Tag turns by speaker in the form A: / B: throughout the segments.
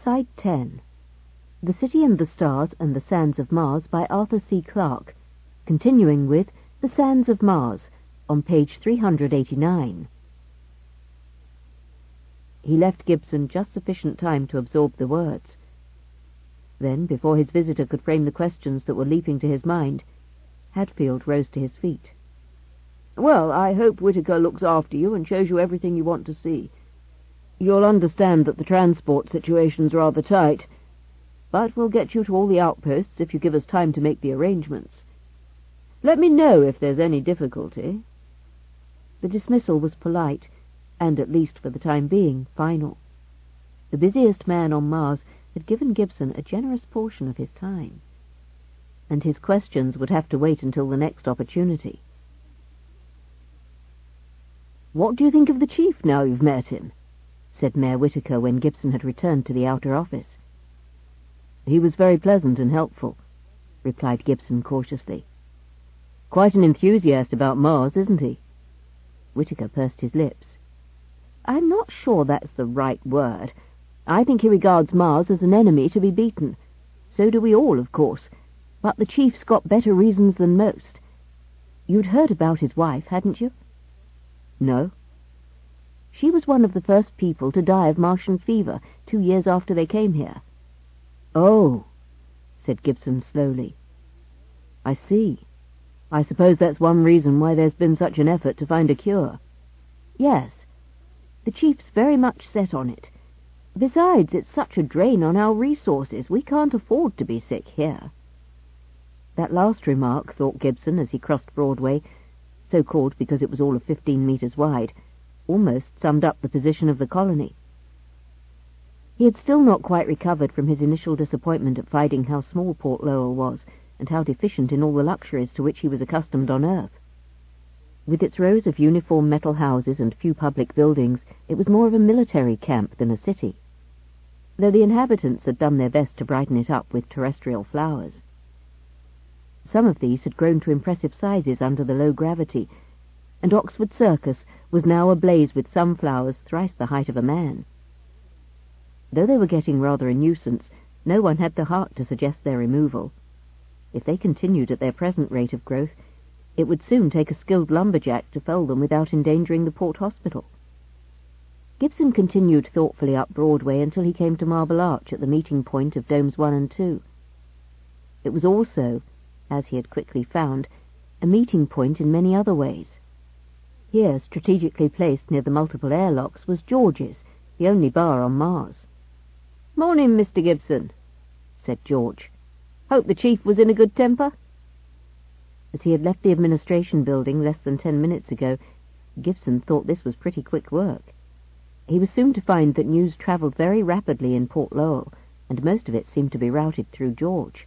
A: Side 10. The City and the Stars and the Sands of Mars by Arthur C. Clarke, continuing with The Sands of Mars on page 389. He left Gibson just sufficient time to absorb the words. Then, before his visitor could frame the questions that were leaping to his mind, Hadfield rose to his feet.
B: "Well, I hope Whittaker looks after you and shows you everything you want to see. You'll understand that the transport situation's rather tight, but we'll get you to all the outposts if you give us time to make the arrangements. Let me know if there's any difficulty."
A: The dismissal was polite, and, at least for the time being, final. The busiest man on Mars had given Gibson a generous portion of his time, and his questions would have to wait until the next opportunity.
B: "What do you think of the chief now you've met him?" said Mayor Whittaker when Gibson had returned to the outer office.
A: "He was very pleasant and helpful," replied Gibson cautiously.
B: "Quite an enthusiast about Mars, isn't he?"
A: Whittaker pursed his lips.
B: "I'm not sure that's the right word. I think he regards Mars as an enemy to be beaten. So do we all, of course. But the chief's got better reasons than most. You'd heard about his wife, hadn't you?"
A: "No."
B: "She was one of the first people to die of Martian fever 2 years after they came here."
A: "Oh," said Gibson slowly. "I see. I suppose that's one reason why there's been such an effort to find a cure."
B: "Yes. The chief's very much set on it. Besides, it's such a drain on our resources. We can't afford to be sick here."
A: That last remark, thought Gibson as he crossed Broadway, so called because it was all of 15 meters wide, almost summed up the position of the colony. He had still not quite recovered from his initial disappointment at finding how small Port Lowell was, and how deficient in all the luxuries to which he was accustomed on Earth. With its rows of uniform metal houses and few public buildings, it was more of a military camp than a city, though the inhabitants had done their best to brighten it up with terrestrial flowers. Some of these had grown to impressive sizes under the low gravity, and Oxford Circus was now ablaze with sunflowers thrice the height of a man. Though they were getting rather a nuisance, no one had the heart to suggest their removal. If they continued at their present rate of growth, it would soon take a skilled lumberjack to fell them without endangering the Port Hospital. Gibson continued thoughtfully up Broadway until he came to Marble Arch at the meeting point of Domes 1 and 2. It was also, as he had quickly found, a meeting point in many other ways. Here, strategically placed near the multiple airlocks, was George's, the only bar on Mars.
B: "Morning, Mr. Gibson," said George. "Hope the chief was in a good temper?"
A: As he had left the administration building less than 10 minutes ago, Gibson thought this was pretty quick work. He was soon to find that news travelled very rapidly in Port Lowell, and most of it seemed to be routed through George.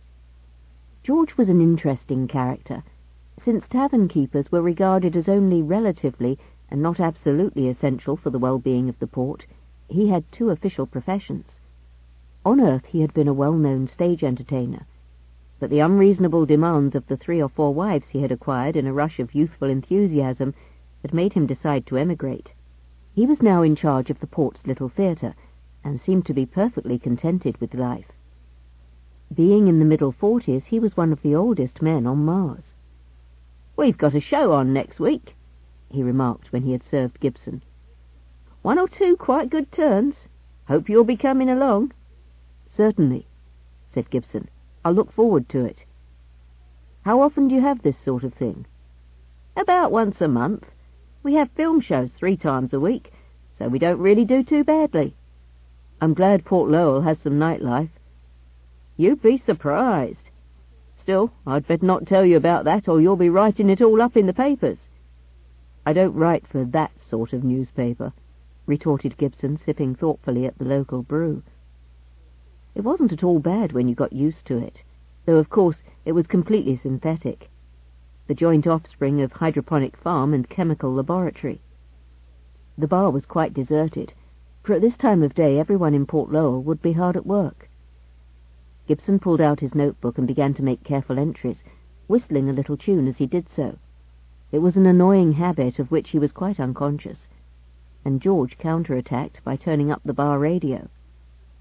A: George was an interesting character. Since tavern keepers were regarded as only relatively and not absolutely essential for the well-being of the port, he had 2 official professions. On Earth he had been a well-known stage entertainer, but the unreasonable demands of the 3 or 4 wives he had acquired in a rush of youthful enthusiasm had made him decide to emigrate. He was now in charge of the port's little theatre, and seemed to be perfectly contented with life. Being in the middle 40s, he was one of the oldest men on Mars.
B: "We've got a show on next week," he remarked when he had served Gibson. "1 or 2 quite good turns. Hope you'll be coming along."
A: "Certainly," said Gibson. "I'll look forward to it. How often do you have this sort of thing?"
B: "About once a month. We have film shows 3 times a week, so we don't really do too badly."
A: "I'm glad Port Lowell has some nightlife."
B: "You'd be surprised. Still, I'd better not tell you about that, or you'll be writing it all up in the papers."
A: "I don't write for that sort of newspaper," retorted Gibson, sipping thoughtfully at the local brew. It wasn't at all bad when you got used to it, though of course it was completely synthetic, the joint offspring of hydroponic farm and chemical laboratory. The bar was quite deserted, for at this time of day everyone in Port Lowell would be hard at work. Gibson pulled out his notebook and began to make careful entries, whistling a little tune as he did so. It was an annoying habit of which he was quite unconscious, and George counter-attacked by turning up the bar radio.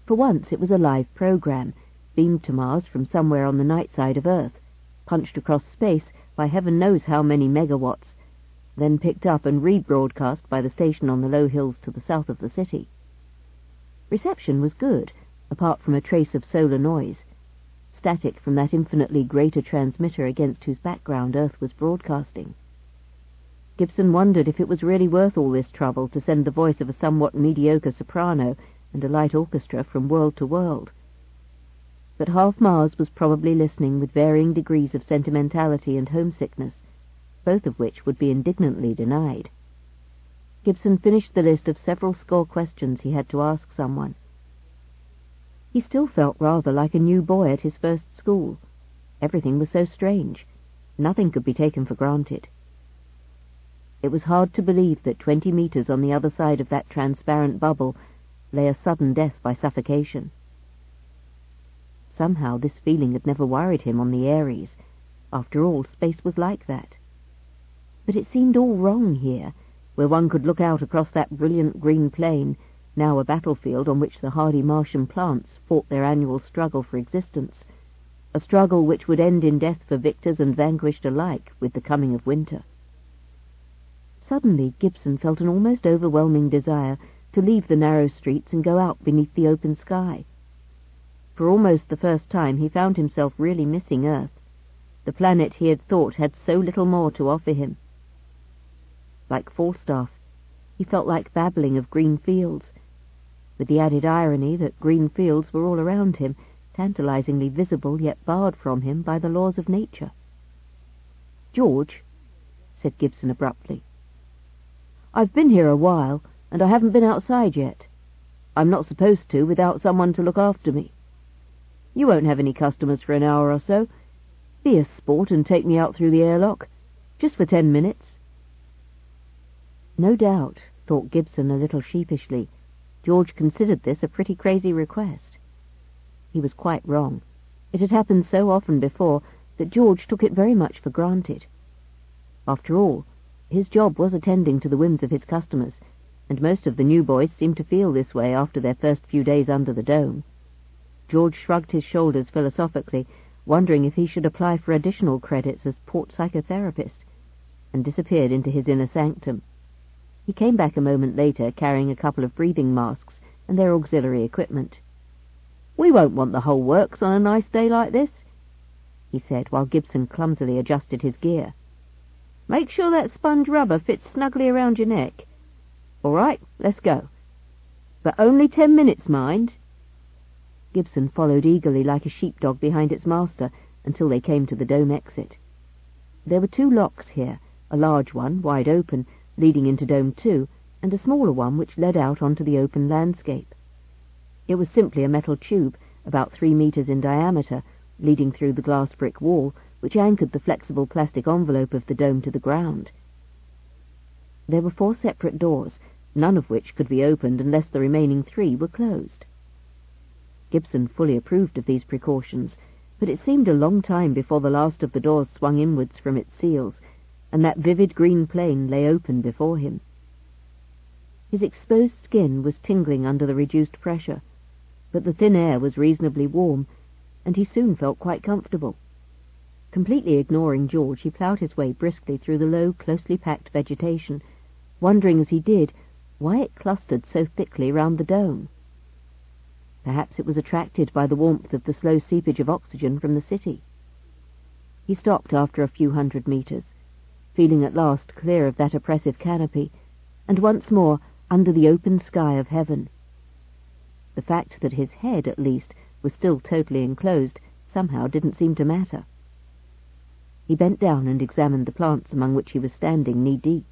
A: For once it was a live program, beamed to Mars from somewhere on the night side of Earth, punched across space by heaven knows how many megawatts, then picked up and rebroadcast by the station on the low hills to the south of the city. Reception was good, apart from a trace of solar noise, static from that infinitely greater transmitter against whose background Earth was broadcasting. Gibson wondered if it was really worth all this trouble to send the voice of a somewhat mediocre soprano and a light orchestra from world to world. But half Mars was probably listening with varying degrees of sentimentality and homesickness, both of which would be indignantly denied. Gibson finished the list of several score questions he had to ask someone. He still felt rather like a new boy at his first school. Everything was so strange. Nothing could be taken for granted. It was hard to believe that 20 meters on the other side of that transparent bubble lay a sudden death by suffocation. Somehow this feeling had never worried him on the Ares. After all, space was like that. But it seemed all wrong here, where one could look out across that brilliant green plain, now a battlefield on which the hardy Martian plants fought their annual struggle for existence, a struggle which would end in death for victors and vanquished alike with the coming of winter. Suddenly Gibson felt an almost overwhelming desire to leave the narrow streets and go out beneath the open sky. For almost the first time he found himself really missing Earth, the planet he had thought had so little more to offer him. Like Falstaff, he felt like babbling of green fields, with the added irony that green fields were all around him, tantalizingly visible yet barred from him by the laws of nature. "George," said Gibson abruptly, "I've been here a while, and I haven't been outside yet. I'm not supposed to without someone to look after me. You won't have any customers for an hour or so. Be a sport and take me out through the airlock, just for 10 minutes. No doubt, thought Gibson a little sheepishly, George considered this a pretty crazy request. He was quite wrong. It had happened so often before that George took it very much for granted. After all, his job was attending to the whims of his customers, and most of the new boys seemed to feel this way after their first few days under the dome. George shrugged his shoulders philosophically, wondering if he should apply for additional credits as port psychotherapist, and disappeared into his inner sanctum. He came back a moment later carrying a couple of breathing masks and their auxiliary equipment. "We won't want the whole works on a nice day like this," he said, while Gibson clumsily adjusted his gear. "Make sure that sponge rubber fits snugly around your neck. All right, let's go. But only 10 minutes, mind." Gibson followed eagerly like a sheepdog behind its master until they came to the dome exit. There were 2 locks here, a large one, wide open, leading into Dome 2, and a smaller one which led out onto the open landscape. It was simply a metal tube, about 3 meters in diameter, leading through the glass brick wall, which anchored the flexible plastic envelope of the dome to the ground. There were 4 separate doors, none of which could be opened unless the remaining 3 were closed. Gibson fully approved of these precautions, but it seemed a long time before the last of the doors swung inwards from its seals, and that vivid green plain lay open before him. His exposed skin was tingling under the reduced pressure, but the thin air was reasonably warm, and he soon felt quite comfortable. Completely ignoring George, he ploughed his way briskly through the low, closely packed vegetation, wondering as he did why it clustered so thickly round the dome. Perhaps it was attracted by the warmth of the slow seepage of oxygen from the city. He stopped after a few 100 meters, feeling at last clear of that oppressive canopy, and once more under the open sky of heaven. The fact that his head, at least, was still totally enclosed somehow didn't seem to matter. He bent down and examined the plants among which he was standing knee-deep.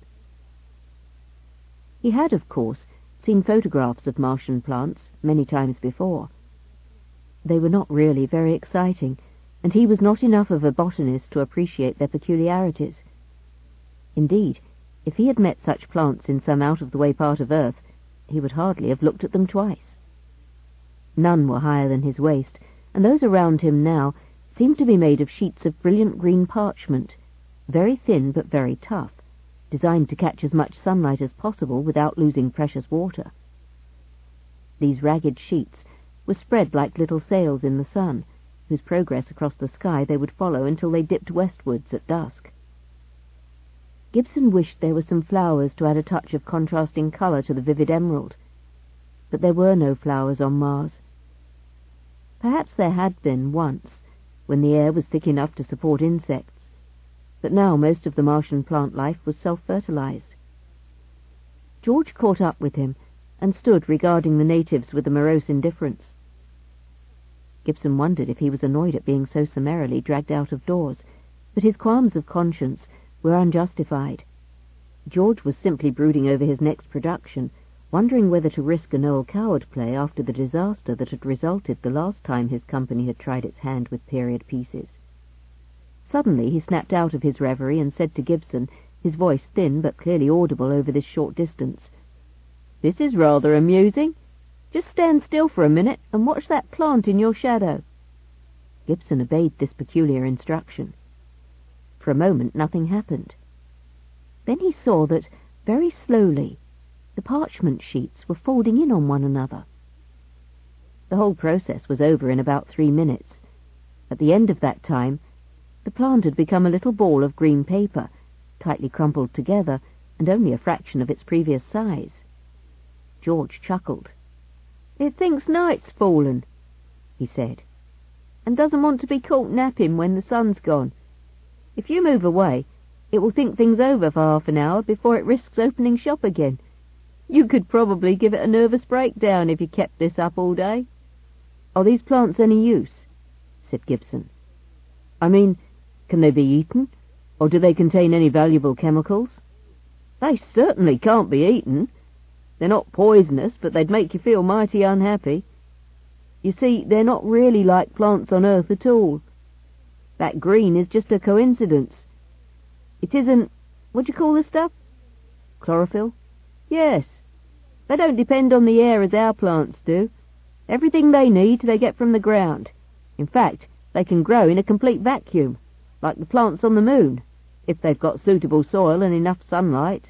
A: He had, of course, seen photographs of Martian plants many times before. They were not really very exciting, and he was not enough of a botanist to appreciate their peculiarities. Indeed, if he had met such plants in some out-of-the-way part of Earth, he would hardly have looked at them twice. None were higher than his waist, and those around him now seemed to be made of sheets of brilliant green parchment, very thin but very tough, designed to catch as much sunlight as possible without losing precious water. These ragged sheets, were spread like little sails in the sun, whose progress across the sky they would follow until they dipped westwards at dusk. Gibson wished there were some flowers to add a touch of contrasting colour to the vivid emerald, but there were no flowers on Mars. Perhaps there had been once, when the air was thick enough to support insects, but now most of the Martian plant life was self-fertilized. George caught up with him and stood regarding the natives with a morose indifference. Gibson wondered if he was annoyed at being so summarily dragged out of doors, but his qualms of conscience were unjustified. George was simply brooding over his next production, wondering whether to risk a Noel Coward play after the disaster that had resulted the last time his company had tried its hand with period pieces. Suddenly he snapped out of his reverie and said to Gibson, his voice thin but clearly audible over this short distance, "This is rather amusing. Just stand still for a minute and watch that plant in your shadow." Gibson obeyed this peculiar instruction. For a moment nothing happened. Then he saw that, very slowly, the parchment sheets were folding in on one another. The whole process was over in about 3 minutes. At the end of that time, the plant had become a little ball of green paper, tightly crumpled together, and only a fraction of its previous size. George chuckled. "It thinks night's fallen," he said, "and doesn't want to be caught napping when the sun's gone. If you move away, it will think things over for half an hour before it risks opening shop again. You could probably give it a nervous breakdown if you kept this up all day." "Are these plants any use?" said Gibson. "I mean, can they be eaten, or do they contain any valuable chemicals?" "They certainly can't be eaten. They're not poisonous, but they'd make you feel mighty unhappy. You see, they're not really like plants on Earth at all. That green is just a coincidence. It isn't... what do you call the stuff? Chlorophyll? Yes. They don't depend on the air as our plants do. Everything they need they get from the ground. In fact, they can grow in a complete vacuum, like the plants on the moon, if they've got suitable soil and enough sunlight."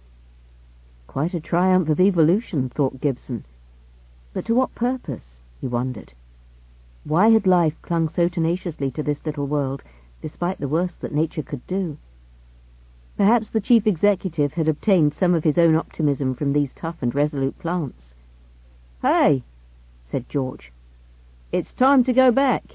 A: Quite a triumph of evolution, thought Gibson. But to what purpose, he wondered. Why had life clung so tenaciously to this little world, despite the worst that nature could do? Perhaps the chief executive had obtained some of his own optimism from these tough and resolute plants. "Hey," said George, "it's time to go back."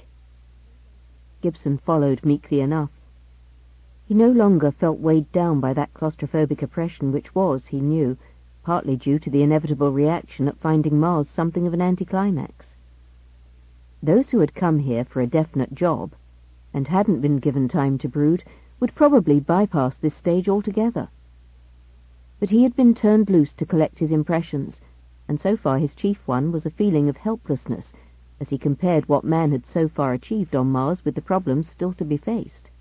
A: Gibson followed meekly enough. He no longer felt weighed down by that claustrophobic oppression which was, he knew, partly due to the inevitable reaction at finding Mars something of an anticlimax. Those who had come here for a definite job, and hadn't been given time to brood, would probably bypass this stage altogether. But he had been turned loose to collect his impressions, and so far his chief one was a feeling of helplessness as he compared what man had so far achieved on Mars with the problems still to be faced.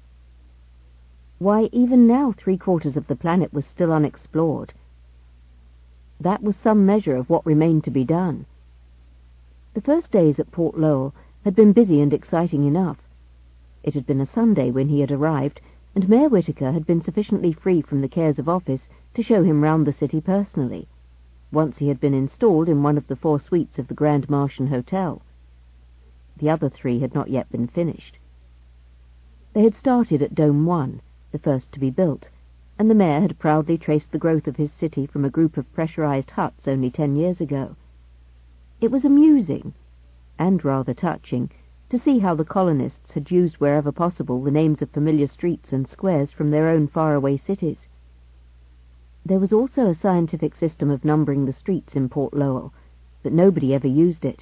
A: Why, even now 3/4 of the planet was still unexplored. That was some measure of what remained to be done. The first days at Port Lowell had been busy and exciting enough. It had been a Sunday when he had arrived, and Mayor Whittaker had been sufficiently free from the cares of office to show him round the city personally, once he had been installed in one of the 4 suites of the Grand Martian Hotel. The other 3 had not yet been finished. They had started at Dome 1, the first to be built, and the mayor had proudly traced the growth of his city from a group of pressurized huts only 10 years ago. It was amusing, and rather touching, to see how the colonists had used wherever possible the names of familiar streets and squares from their own faraway cities. There was also a scientific system of numbering the streets in Port Lowell, but nobody ever used it.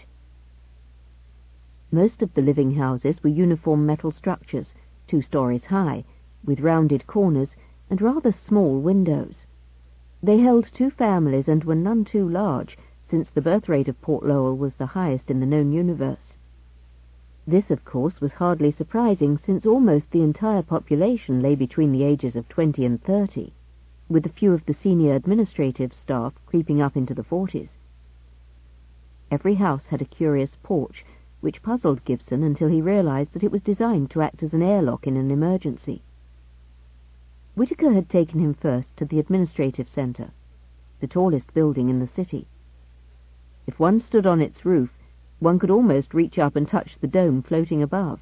A: Most of the living houses were uniform metal structures, 2 stories high, with rounded corners and rather small windows. They held 2 families and were none too large, since the birth rate of Port Lowell was the highest in the known universe. This, of course, was hardly surprising, since almost the entire population lay between the ages of 20 and 30, with a few of the senior administrative staff creeping up into the 40s. Every house had a curious porch, which puzzled Gibson until he realized that it was designed to act as an airlock in an emergency. Whittaker had taken him first to the administrative centre, the tallest building in the city. If one stood on its roof, One could almost reach up and touch the dome floating above.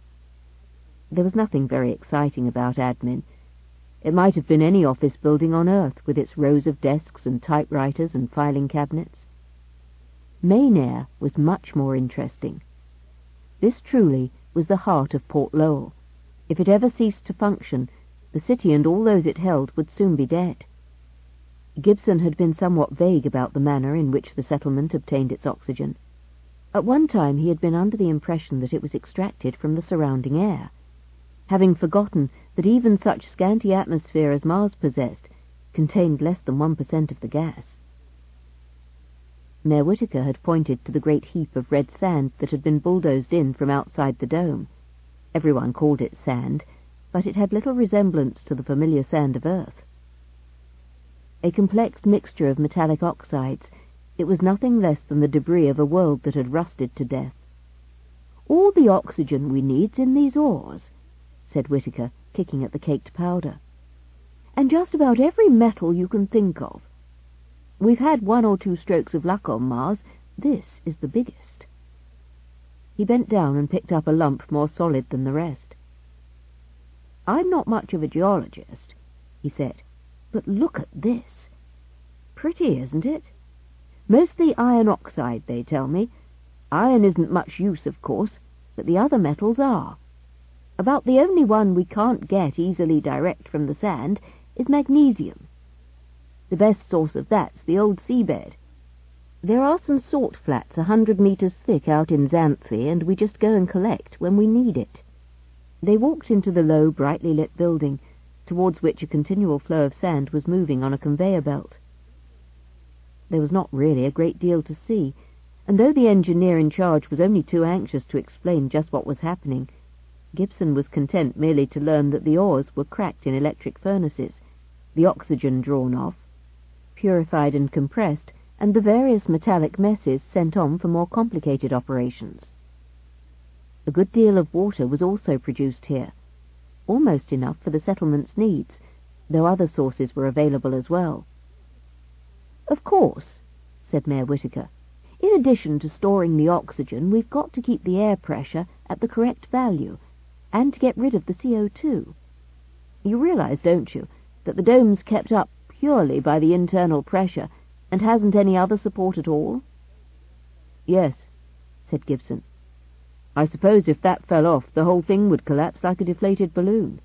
A: There was nothing very exciting about admin. It might have been any office building on Earth, with its rows of desks and typewriters and filing cabinets. Main Air was much more interesting. This truly was the heart of Port Lowell. If it ever ceased to function, the city and all those it held would soon be dead. Gibson had been somewhat vague about the manner in which the settlement obtained its oxygen. At one time he had been under the impression that it was extracted from the surrounding air, having forgotten that even such scanty atmosphere as Mars possessed contained less than 1% of the gas. Mayor Whittaker had pointed to the great heap of red sand that had been bulldozed in from outside the dome. Everyone called it sand, but it had little resemblance to the familiar sand of Earth. A complex mixture of metallic oxides, it was nothing less than the debris of a world that had rusted to death. "All the oxygen we need's in these ores," said Whittaker, kicking at the caked powder. "And just about every metal you can think of. We've had 1 or 2 strokes of luck on Mars. This is the biggest." He bent down and picked up a lump more solid than the rest. "I'm not much of a geologist," he said, "but look at this. Pretty, isn't it? Mostly iron oxide, they tell me. Iron isn't much use, of course, but the other metals are. About the only one we can't get easily direct from the sand is magnesium. The best source of that's the old seabed. There are some salt flats 100 meters thick out in Xanthi, and we just go and collect when we need it." They walked into the low, brightly lit building, towards which a continual flow of sand was moving on a conveyor belt. There was not really a great deal to see, and though the engineer in charge was only too anxious to explain just what was happening, Gibson was content merely to learn that the ores were cracked in electric furnaces, the oxygen drawn off, purified and compressed, and the various metallic messes sent on for more complicated operations. A good deal of water was also produced here, almost enough for the settlement's needs, though other sources were available as well. "Of course," said Mayor Whittaker, "in addition to storing the oxygen, we've got to keep the air pressure at the correct value, and to get rid of the CO2. You realize, don't you, that the dome's kept up purely by the internal pressure, and hasn't any other support at all?" "Yes," said Gibson. "I suppose if that fell off, the whole thing would collapse like a deflated balloon."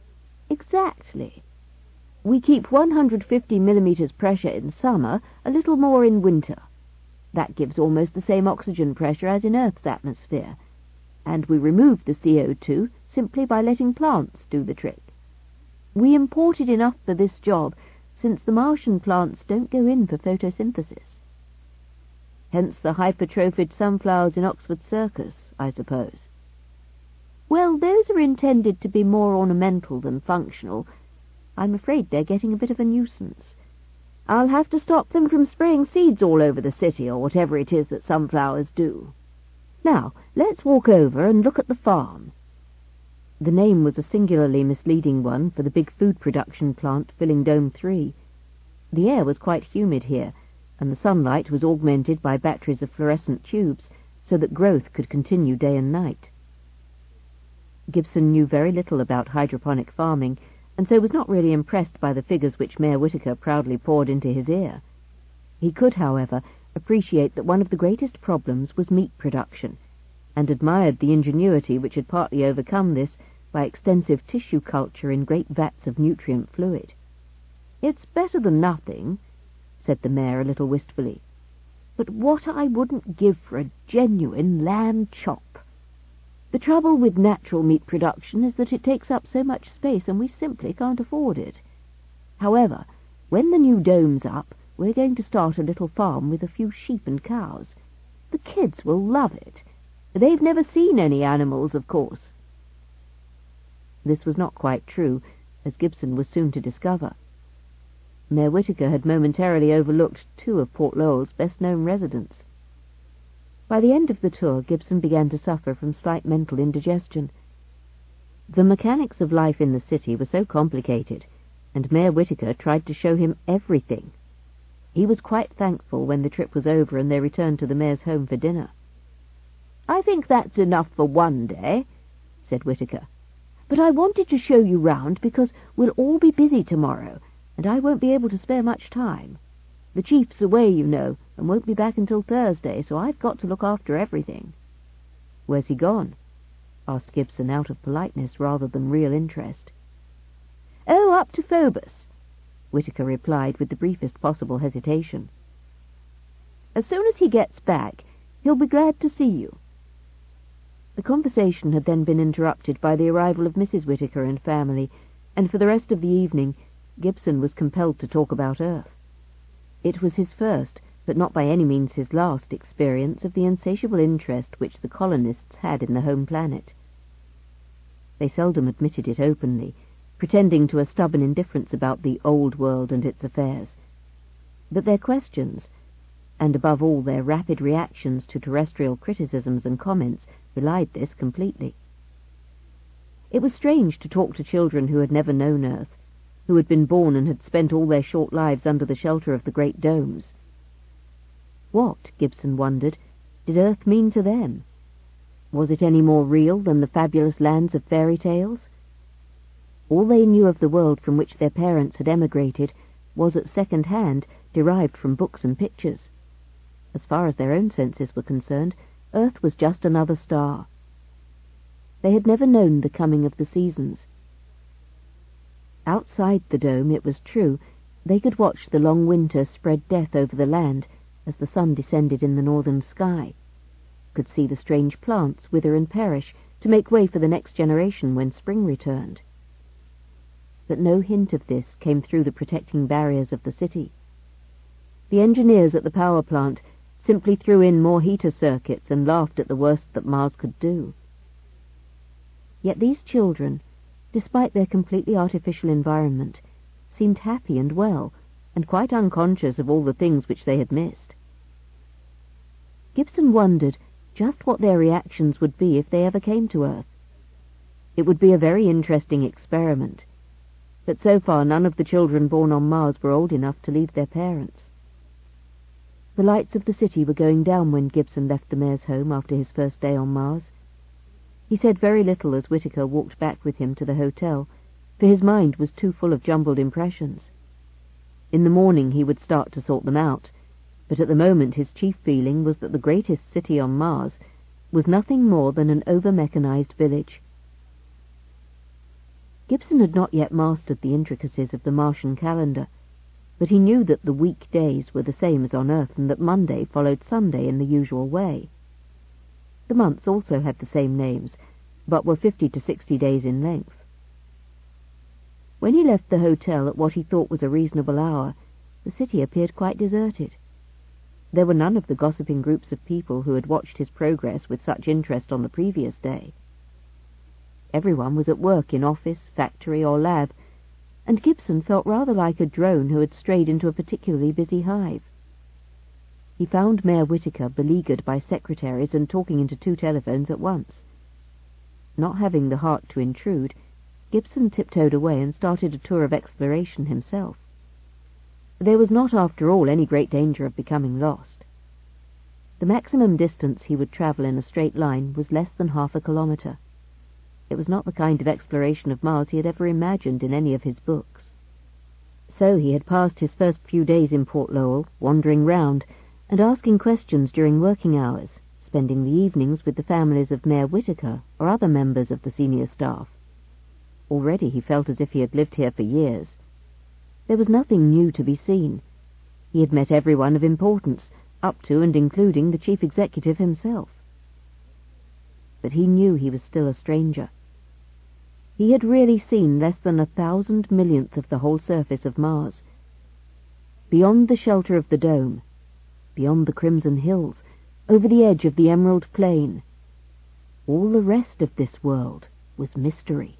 A: "Exactly. We keep 150 millimeters pressure in summer, a little more in winter. That gives almost the same oxygen pressure as in Earth's atmosphere, and we remove the CO2 simply by letting plants do the trick. We imported enough for this job, since the Martian plants don't go in for photosynthesis." "Hence the hypertrophied sunflowers in Oxford Circus, I suppose." "Well, those are intended to be more ornamental than functional. I'm afraid they're getting a bit of a nuisance. I'll have to stop them from spraying seeds all over the city, or whatever it is that sunflowers do. Now, let's walk over and look at the farm." The name was a singularly misleading one for the big food production plant filling Dome 3. The air was quite humid here, and the sunlight was augmented by batteries of fluorescent tubes, so that growth could continue day and night. Gibson knew very little about hydroponic farming, and so was not really impressed by the figures which Mayor Whittaker proudly poured into his ear. He could, however, appreciate that one of the greatest problems was meat production, and admired the ingenuity which had partly overcome this by extensive tissue culture in great vats of nutrient fluid. "It's better than nothing," said the mayor a little wistfully, "but what I wouldn't give for a genuine lamb chop. The trouble with natural meat production is that it takes up so much space, and we simply can't afford it. However, when the new dome's up, we're going to start a little farm with a few sheep and cows. The kids will love it. They've never seen any animals, of course." This was not quite true, as Gibson was soon to discover. Mayor Whittaker had momentarily overlooked 2 of Port Lowell's best-known residents. By the end of the tour, Gibson began to suffer from slight mental indigestion. The mechanics of life in the city were so complicated, and Mayor Whittaker tried to show him everything. He was quite thankful when the trip was over and they returned to the mayor's home for dinner.
B: "I think that's enough for one day," said Whittaker. "But I wanted to show you round because we'll all be busy tomorrow, and I won't be able to spare much time. The chief's away, you know, and won't be back until Thursday, so I've got to look after everything."
A: "Where's he gone?" asked Gibson out of politeness rather than real interest.
B: "Oh, up to Phobos," Whittaker replied with the briefest possible hesitation. "As soon as he gets back, he'll be glad to see you."
A: The conversation had then been interrupted by the arrival of Mrs. Whittaker and family, and for the rest of the evening Gibson was compelled to talk about Earth. It was his first, but not by any means his last, experience of the insatiable interest which the colonists had in the home planet. They seldom admitted it openly, pretending to a stubborn indifference about the old world and its affairs. But their questions, and above all their rapid reactions to terrestrial criticisms and comments, belied this completely. It was strange to talk to children who had never known Earth, who had been born and had spent all their short lives under the shelter of the great domes. What, Gibson wondered, did Earth mean to them? Was it any more real than the fabulous lands of fairy tales? All they knew of the world from which their parents had emigrated was at second hand derived from books and pictures. As far as their own senses were concerned, Earth was just another star. They had never known the coming of the seasons. Outside the dome, it was true, they could watch the long winter spread death over the land as the sun descended in the northern sky, could see the strange plants wither and perish to make way for the next generation when spring returned. But no hint of this came through the protecting barriers of the city. The engineers at the power plant simply threw in more heater circuits and laughed at the worst that Mars could do. Yet these children, despite their completely artificial environment, seemed happy and well, and quite unconscious of all the things which they had missed. Gibson wondered just what their reactions would be if they ever came to Earth. It would be a very interesting experiment, but so far none of the children born on Mars were old enough to leave their parents. The lights of the city were going down when Gibson left the mayor's home after his first day on Mars. He said very little as Whittaker walked back with him to the hotel, for his mind was too full of jumbled impressions. In the morning he would start to sort them out, but at the moment his chief feeling was that the greatest city on Mars was nothing more than an over-mechanized village. Gibson had not yet mastered the intricacies of the Martian calendar, but he knew that the weekdays were the same as on Earth and that Monday followed Sunday in the usual way. The months also had the same names, but were 50 to 60 days in length. When he left the hotel at what he thought was a reasonable hour, the city appeared quite deserted. There were none of the gossiping groups of people who had watched his progress with such interest on the previous day. Everyone was at work in office, factory, or lab, and Gibson felt rather like a drone who had strayed into a particularly busy hive. He found Mayor Whittaker beleaguered by secretaries and talking into 2 telephones at once. Not having the heart to intrude, Gibson tiptoed away and started a tour of exploration himself. There was not, after all, any great danger of becoming lost. The maximum distance he would travel in a straight line was less than half a kilometre. It was not the kind of exploration of Mars he had ever imagined in any of his books. So he had passed his first few days in Port Lowell, wandering round, and asking questions during working hours, spending the evenings with the families of Mayor Whittaker or other members of the senior staff. Already he felt as if he had lived here for years. There was nothing new to be seen. He had met everyone of importance, up to and including the chief executive himself. But he knew he was still a stranger. He had really seen less than 1,000 millionth of the whole surface of Mars. Beyond the shelter of the dome, beyond the crimson hills, over the edge of the emerald plain, all the rest of this world was mystery.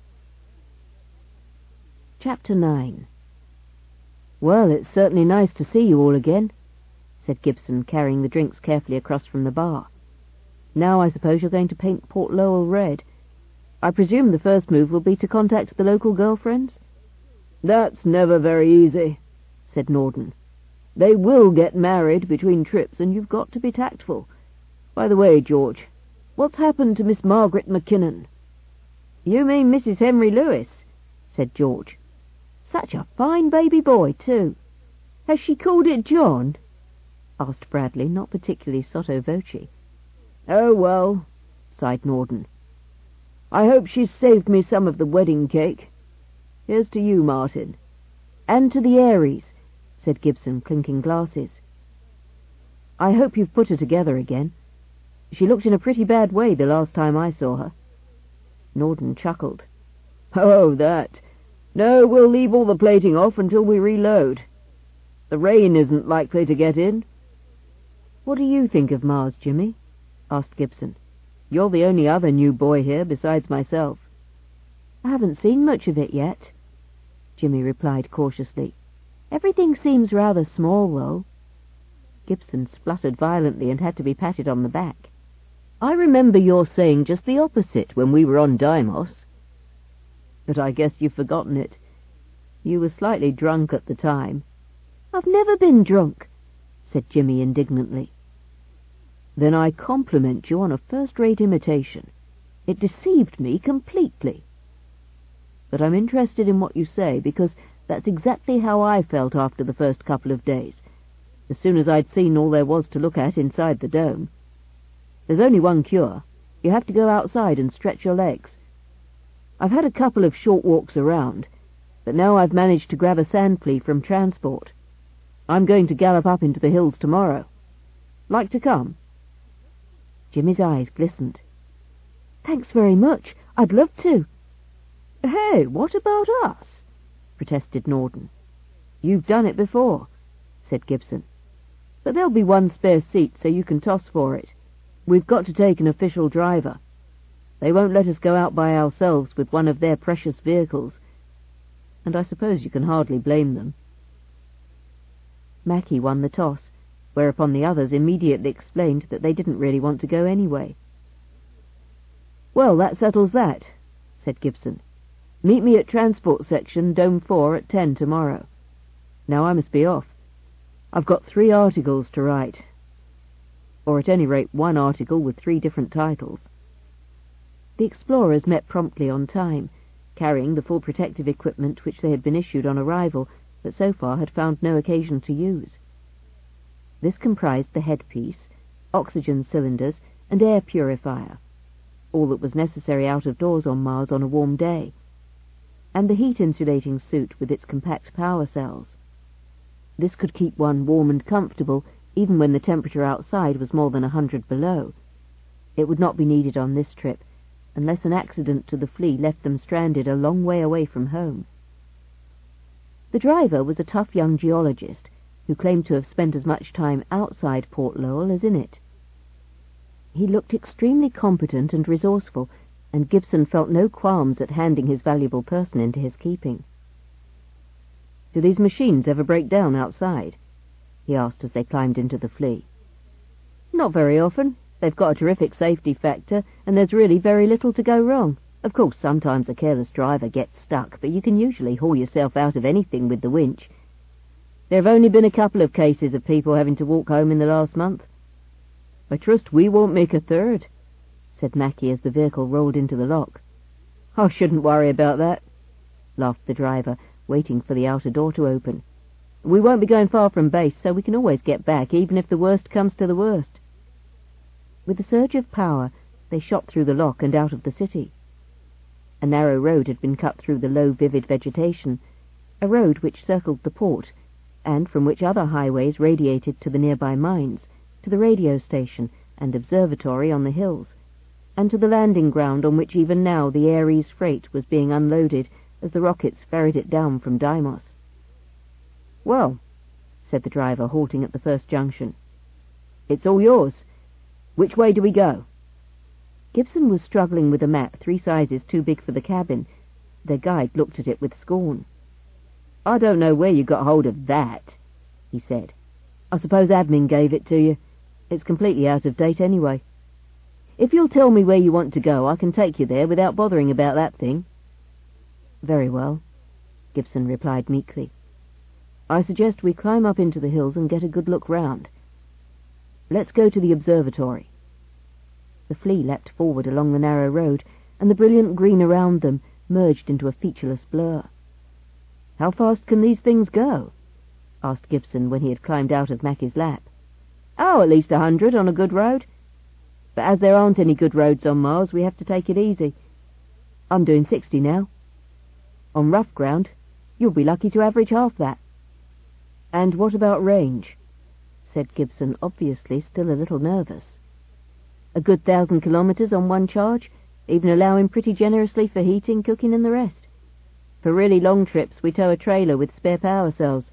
A: Chapter 9.
B: "Well, it's certainly nice to see you all again," said Gibson, carrying the drinks carefully across from the bar. "Now I suppose you're going to paint Port Lowell red. I presume the first move will be to contact the local girlfriends?" "That's never very easy," said Norden. "They will get married between trips, and you've got to be tactful. By the way, George, What's happened to Miss Margaret McKinnon?"
A: "You mean Mrs. Henry Lewis," said George. "Such a fine baby boy, too."
B: "Has she called it John?"
A: asked Bradley, not particularly sotto voce.
B: "Oh, well," sighed Norden. "I hope she's saved me some of the wedding cake. Here's to you, Martin."
A: "And to the Aries," said Gibson, clinking glasses. "I hope you've put her together again. She looked in a pretty bad way the last time I saw her." Norden chuckled.
B: "Oh, that. No, we'll leave all the plating off until we reload. The rain isn't likely to get in."
A: "What do you think of Mars, Jimmy?" asked Gibson.
B: "You're the only other new boy here besides myself."
A: "I haven't seen much of it yet," Jimmy replied cautiously. "Everything seems rather small, though." Gibson spluttered violently and had to be patted on the back.
B: "I remember your saying just the opposite when we were on Deimos. But I guess you've forgotten it. You were slightly drunk at the time."
A: "I've never been drunk," said Jimmy indignantly.
B: "Then I compliment you on a first-rate imitation. It deceived me completely. But I'm interested in what you say, because that's exactly how I felt after the first couple of days, as soon as I'd seen all there was to look at inside the dome. There's only one cure. You have to go outside and stretch your legs. I've had a couple of short walks around, but now I've managed to grab a sandflea from transport. I'm going to gallop up into the hills tomorrow. Like to come?"
A: Jimmy's eyes glistened. "Thanks very much. I'd love to."
B: "Hey, what about us?" protested Norden. "You've done it before," said Gibson. "But there'll be one spare seat, so you can toss for it. We've got to take an official driver. They won't let us go out by ourselves with one of their precious vehicles. And I suppose you can hardly blame them."
A: Mackie won the toss, whereupon the others immediately explained that they didn't really want to go anyway.
B: "Well, that settles that," said Gibson. "Meet me at Transport Section, Dome 4 at 10 tomorrow. Now I must be off. I've got 3 articles to write. Or at any rate 1 article with 3 different titles."
A: The explorers met promptly on time, carrying the full protective equipment which they had been issued on arrival, but so far had found no occasion to use. This comprised the headpiece, oxygen cylinders, and air purifier, all that was necessary out of doors on Mars on a warm day, and the heat-insulating suit with its compact power cells. This could keep one warm and comfortable even when the temperature outside was more than 100 below. It would not be needed on this trip, unless an accident to the flea left them stranded a long way away from home. The driver was a tough young geologist who claimed to have spent as much time outside Port Lowell as in it. He looked extremely competent and resourceful, and Gibson felt no qualms at handing his valuable person into his keeping.
B: "Do these machines ever break down outside?" he asked as they climbed into the flea. "Not very often. They've got a terrific safety factor, and there's really very little to go wrong. Of course, sometimes a careless driver gets stuck, but you can usually haul yourself out of anything with the winch. There have only been a couple of cases of people having to walk home in the last month. I trust we won't make a third," said Mackie as the vehicle rolled into the lock. "I shouldn't worry about that," laughed the driver, waiting for the outer door to open. "We won't be going far from base, so we can always get back, even if the worst comes to the worst."
A: With a surge of power, they shot through the lock and out of the city. A narrow road had been cut through the low, vivid vegetation, a road which circled the port, and from which other highways radiated to the nearby mines, to the radio station and observatory on the hills, and to the landing ground on which even now the Ares freight was being unloaded as the rockets ferried it down from Deimos.
B: "Well," said the driver, halting at the first junction, "it's all yours. Which way do we go?"
A: Gibson was struggling with a map 3 sizes too big for the cabin. Their guide looked at it with scorn.
B: "I don't know where you got hold of that," he said. "I suppose admin gave it to you. It's completely out of date anyway. If you'll tell me where you want to go, I can take you there without bothering about that thing."
A: "Very well," Gibson replied meekly.
B: "I suggest we climb up into the hills and get a good look round. Let's go to the observatory."
A: The Flea leapt forward along the narrow road, and the brilliant green around them merged into a featureless blur. "How fast can these things go?" asked Gibson when he had climbed out of Mackie's lap. "Oh, at least 100 on a good road. But as there aren't any good roads on Mars, we have to take it easy. I'm doing 60 now. On rough ground, you'll be lucky to average half that." "And what about range?" said Gibson, obviously still a little nervous. "A good 1,000 kilometres on one charge, even allowing pretty generously for heating, cooking and the rest. For really long trips we tow a trailer with spare power cells.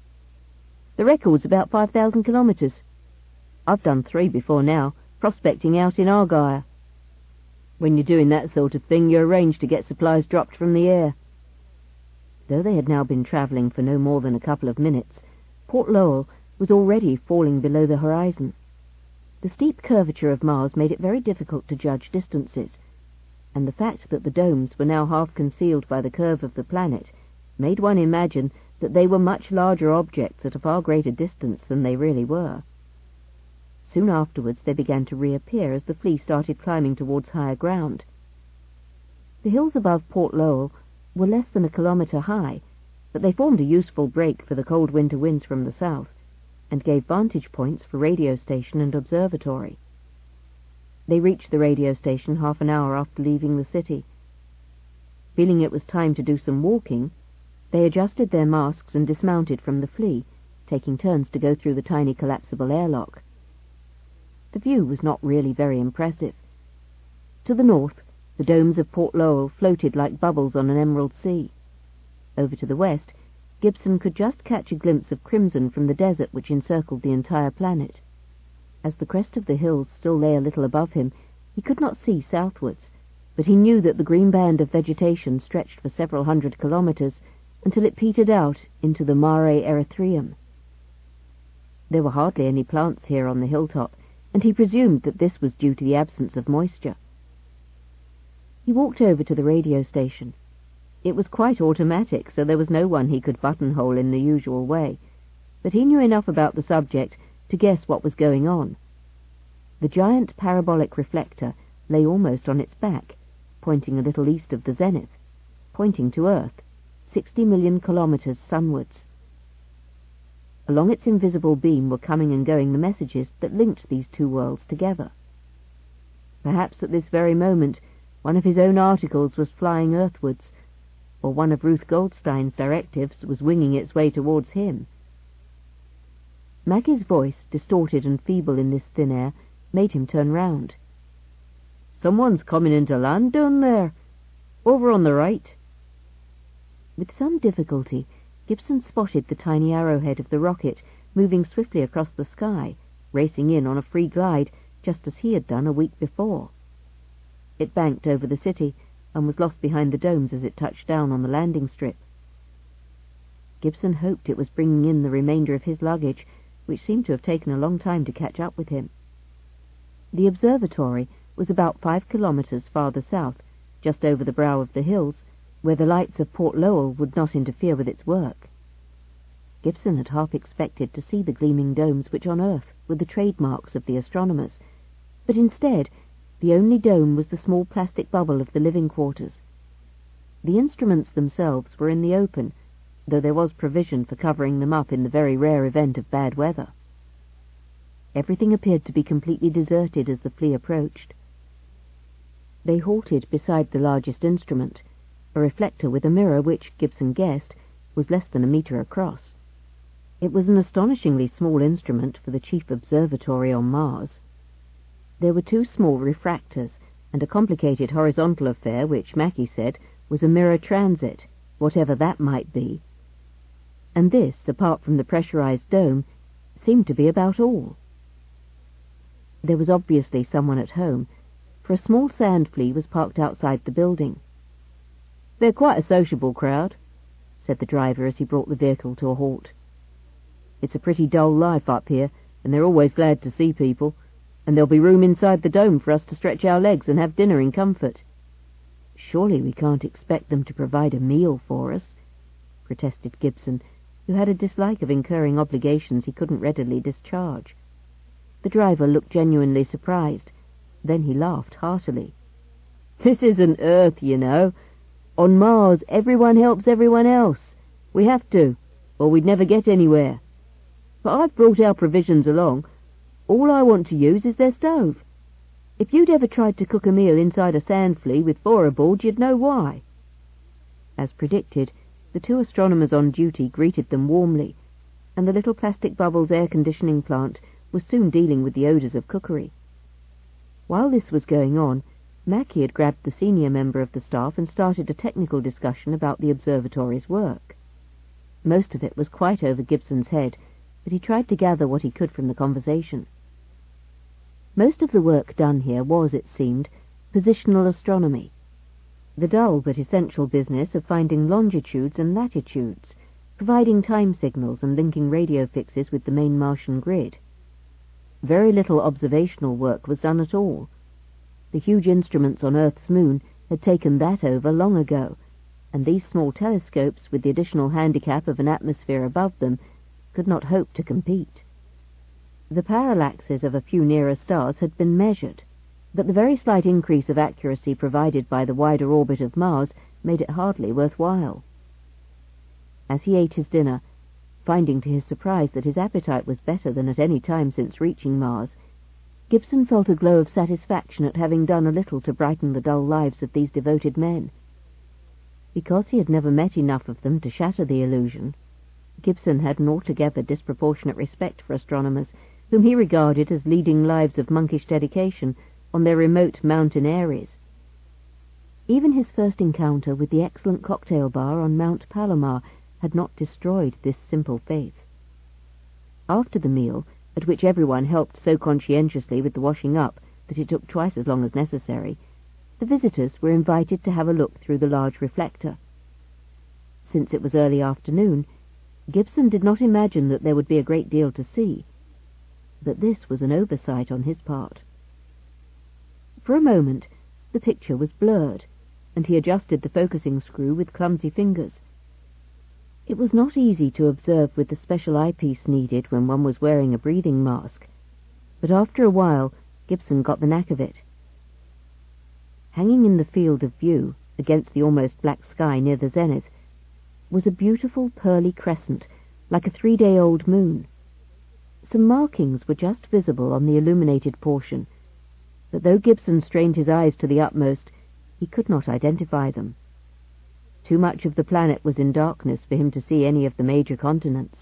A: The record's about 5,000 kilometres. I've done 3 before now, prospecting out in Argyre." "When you're doing that sort of thing, you arrange to get supplies dropped from the air." Though they had now been travelling for no more than a couple of minutes, Port Lowell was already falling below the horizon. The steep curvature of Mars made it very difficult to judge distances, and the fact that the domes were now half concealed by the curve of the planet made one imagine that they were much larger objects at a far greater distance than they really were. Soon afterwards they began to reappear as the Flea started climbing towards higher ground. The hills above Port Lowell were less than a kilometre high, but they formed a useful break for the cold winter winds from the south, and gave vantage points for radio station and observatory. They reached the radio station half an hour after leaving the city. Feeling it was time to do some walking, they adjusted their masks and dismounted from the Flea, taking turns to go through the tiny collapsible airlock. The view was not really very impressive. To the north, the domes of Port Lowell floated like bubbles on an emerald sea. Over to the west, Gibson could just catch a glimpse of crimson from the desert which encircled the entire planet. As the crest of the hills still lay a little above him, he could not see southwards, but he knew that the green band of vegetation stretched for several hundred kilometres until it petered out into the Mare Erythraeum. There were hardly any plants here on the hilltop, and he presumed that this was due to the absence of moisture. He walked over to the radio station. It was quite automatic, so there was no one he could buttonhole in the usual way, but he knew enough about the subject to guess what was going on. The giant parabolic reflector lay almost on its back, pointing a little east of the zenith, pointing to Earth, 60 million kilometres sunwards. Along its invisible beam were coming and going the messages that linked these two worlds together. Perhaps at this very moment one of his own articles was flying earthwards, or one of Ruth Goldstein's directives was winging its way towards him. Maggie's voice, distorted and feeble in this thin air, made him turn round. "Someone's coming into land down there, over on the right." With some difficulty, Gibson spotted the tiny arrowhead of the rocket moving swiftly across the sky, racing in on a free glide, just as he had done a week before. It banked over the city and was lost behind the domes as it touched down on the landing strip. Gibson hoped it was bringing in the remainder of his luggage, which seemed to have taken a long time to catch up with him. The observatory was about 5 kilometres farther south, just over the brow of the hills, where the lights of Port Lowell would not interfere with its work. Gibson had half expected to see the gleaming domes which on Earth were the trademarks of the astronomers, but instead the only dome was the small plastic bubble of the living quarters. The instruments themselves were in the open, though there was provision for covering them up in the very rare event of bad weather. Everything appeared to be completely deserted as the Flea approached. They halted beside the largest instrument, a reflector with a mirror which, Gibson guessed, was less than a metre across. It was an astonishingly small instrument for the chief observatory on Mars. There were 2 small refractors, and a complicated horizontal affair which, Mackie said, was a mirror transit, whatever that might be. And this, apart from the pressurized dome, seemed to be about all. There was obviously someone at home, for a small sand flea was parked outside the building. "They're quite a sociable crowd," said the driver as he brought the vehicle to a halt. "It's a pretty dull life up here, and they're always glad to see people, and there'll be room inside the dome for us to stretch our legs and have dinner in comfort." "Surely we can't expect them to provide a meal for us," protested Gibson, who had a dislike of incurring obligations he couldn't readily discharge. The driver looked genuinely surprised, Then he laughed heartily.
B: "This isn't Earth, you know. On Mars, everyone helps everyone else. We have to, or we'd never get anywhere. But I've brought our provisions along. All I want to use is their stove. If you'd ever tried to cook a meal inside a sand flea with 4 aboard, you'd know why."
A: As predicted, the 2 astronomers on duty greeted them warmly, and the little Plastic Bubbles air-conditioning plant was soon dealing with the odours of cookery. While this was going on, Mackie had grabbed the senior member of the staff and started a technical discussion about the observatory's work. Most of it was quite over Gibson's head, but he tried to gather what he could from the conversation. Most of the work done here was, it seemed, positional astronomy, the dull but essential business of finding longitudes and latitudes, providing time signals and linking radio fixes with the main Martian grid. Very little observational work was done at all. The huge instruments on Earth's moon had taken that over long ago, and these small telescopes, with the additional handicap of an atmosphere above them, could not hope to compete. The parallaxes of a few nearer stars had been measured, but the very slight increase of accuracy provided by the wider orbit of Mars made it hardly worthwhile. As he ate his dinner, finding to his surprise that his appetite was better than at any time since reaching Mars, Gibson felt a glow of satisfaction at having done a little to brighten the dull lives of these devoted men. Because he had never met enough of them to shatter the illusion, Gibson had an altogether disproportionate respect for astronomers, whom he regarded as leading lives of monkish dedication on their remote mountain eyries. Even his first encounter with the excellent cocktail bar on Mount Palomar had not destroyed this simple faith. After the meal, at which everyone helped so conscientiously with the washing up that it took twice as long as necessary, the visitors were invited to have a look through the large reflector. Since it was early afternoon, Gibson did not imagine that there would be a great deal to see, but this was an oversight on his part. For a moment, the picture was blurred, and he adjusted the focusing screw with clumsy fingers. It was not easy to observe with the special eyepiece needed when one was wearing a breathing mask, but after a while Gibson got the knack of it. Hanging in the field of view, against the almost black sky near the zenith, was a beautiful pearly crescent, like a 3-day-old moon. Some markings were just visible on the illuminated portion, but though Gibson strained his eyes to the utmost, he could not identify them. Too much of the planet was in darkness for him to see any of the major continents.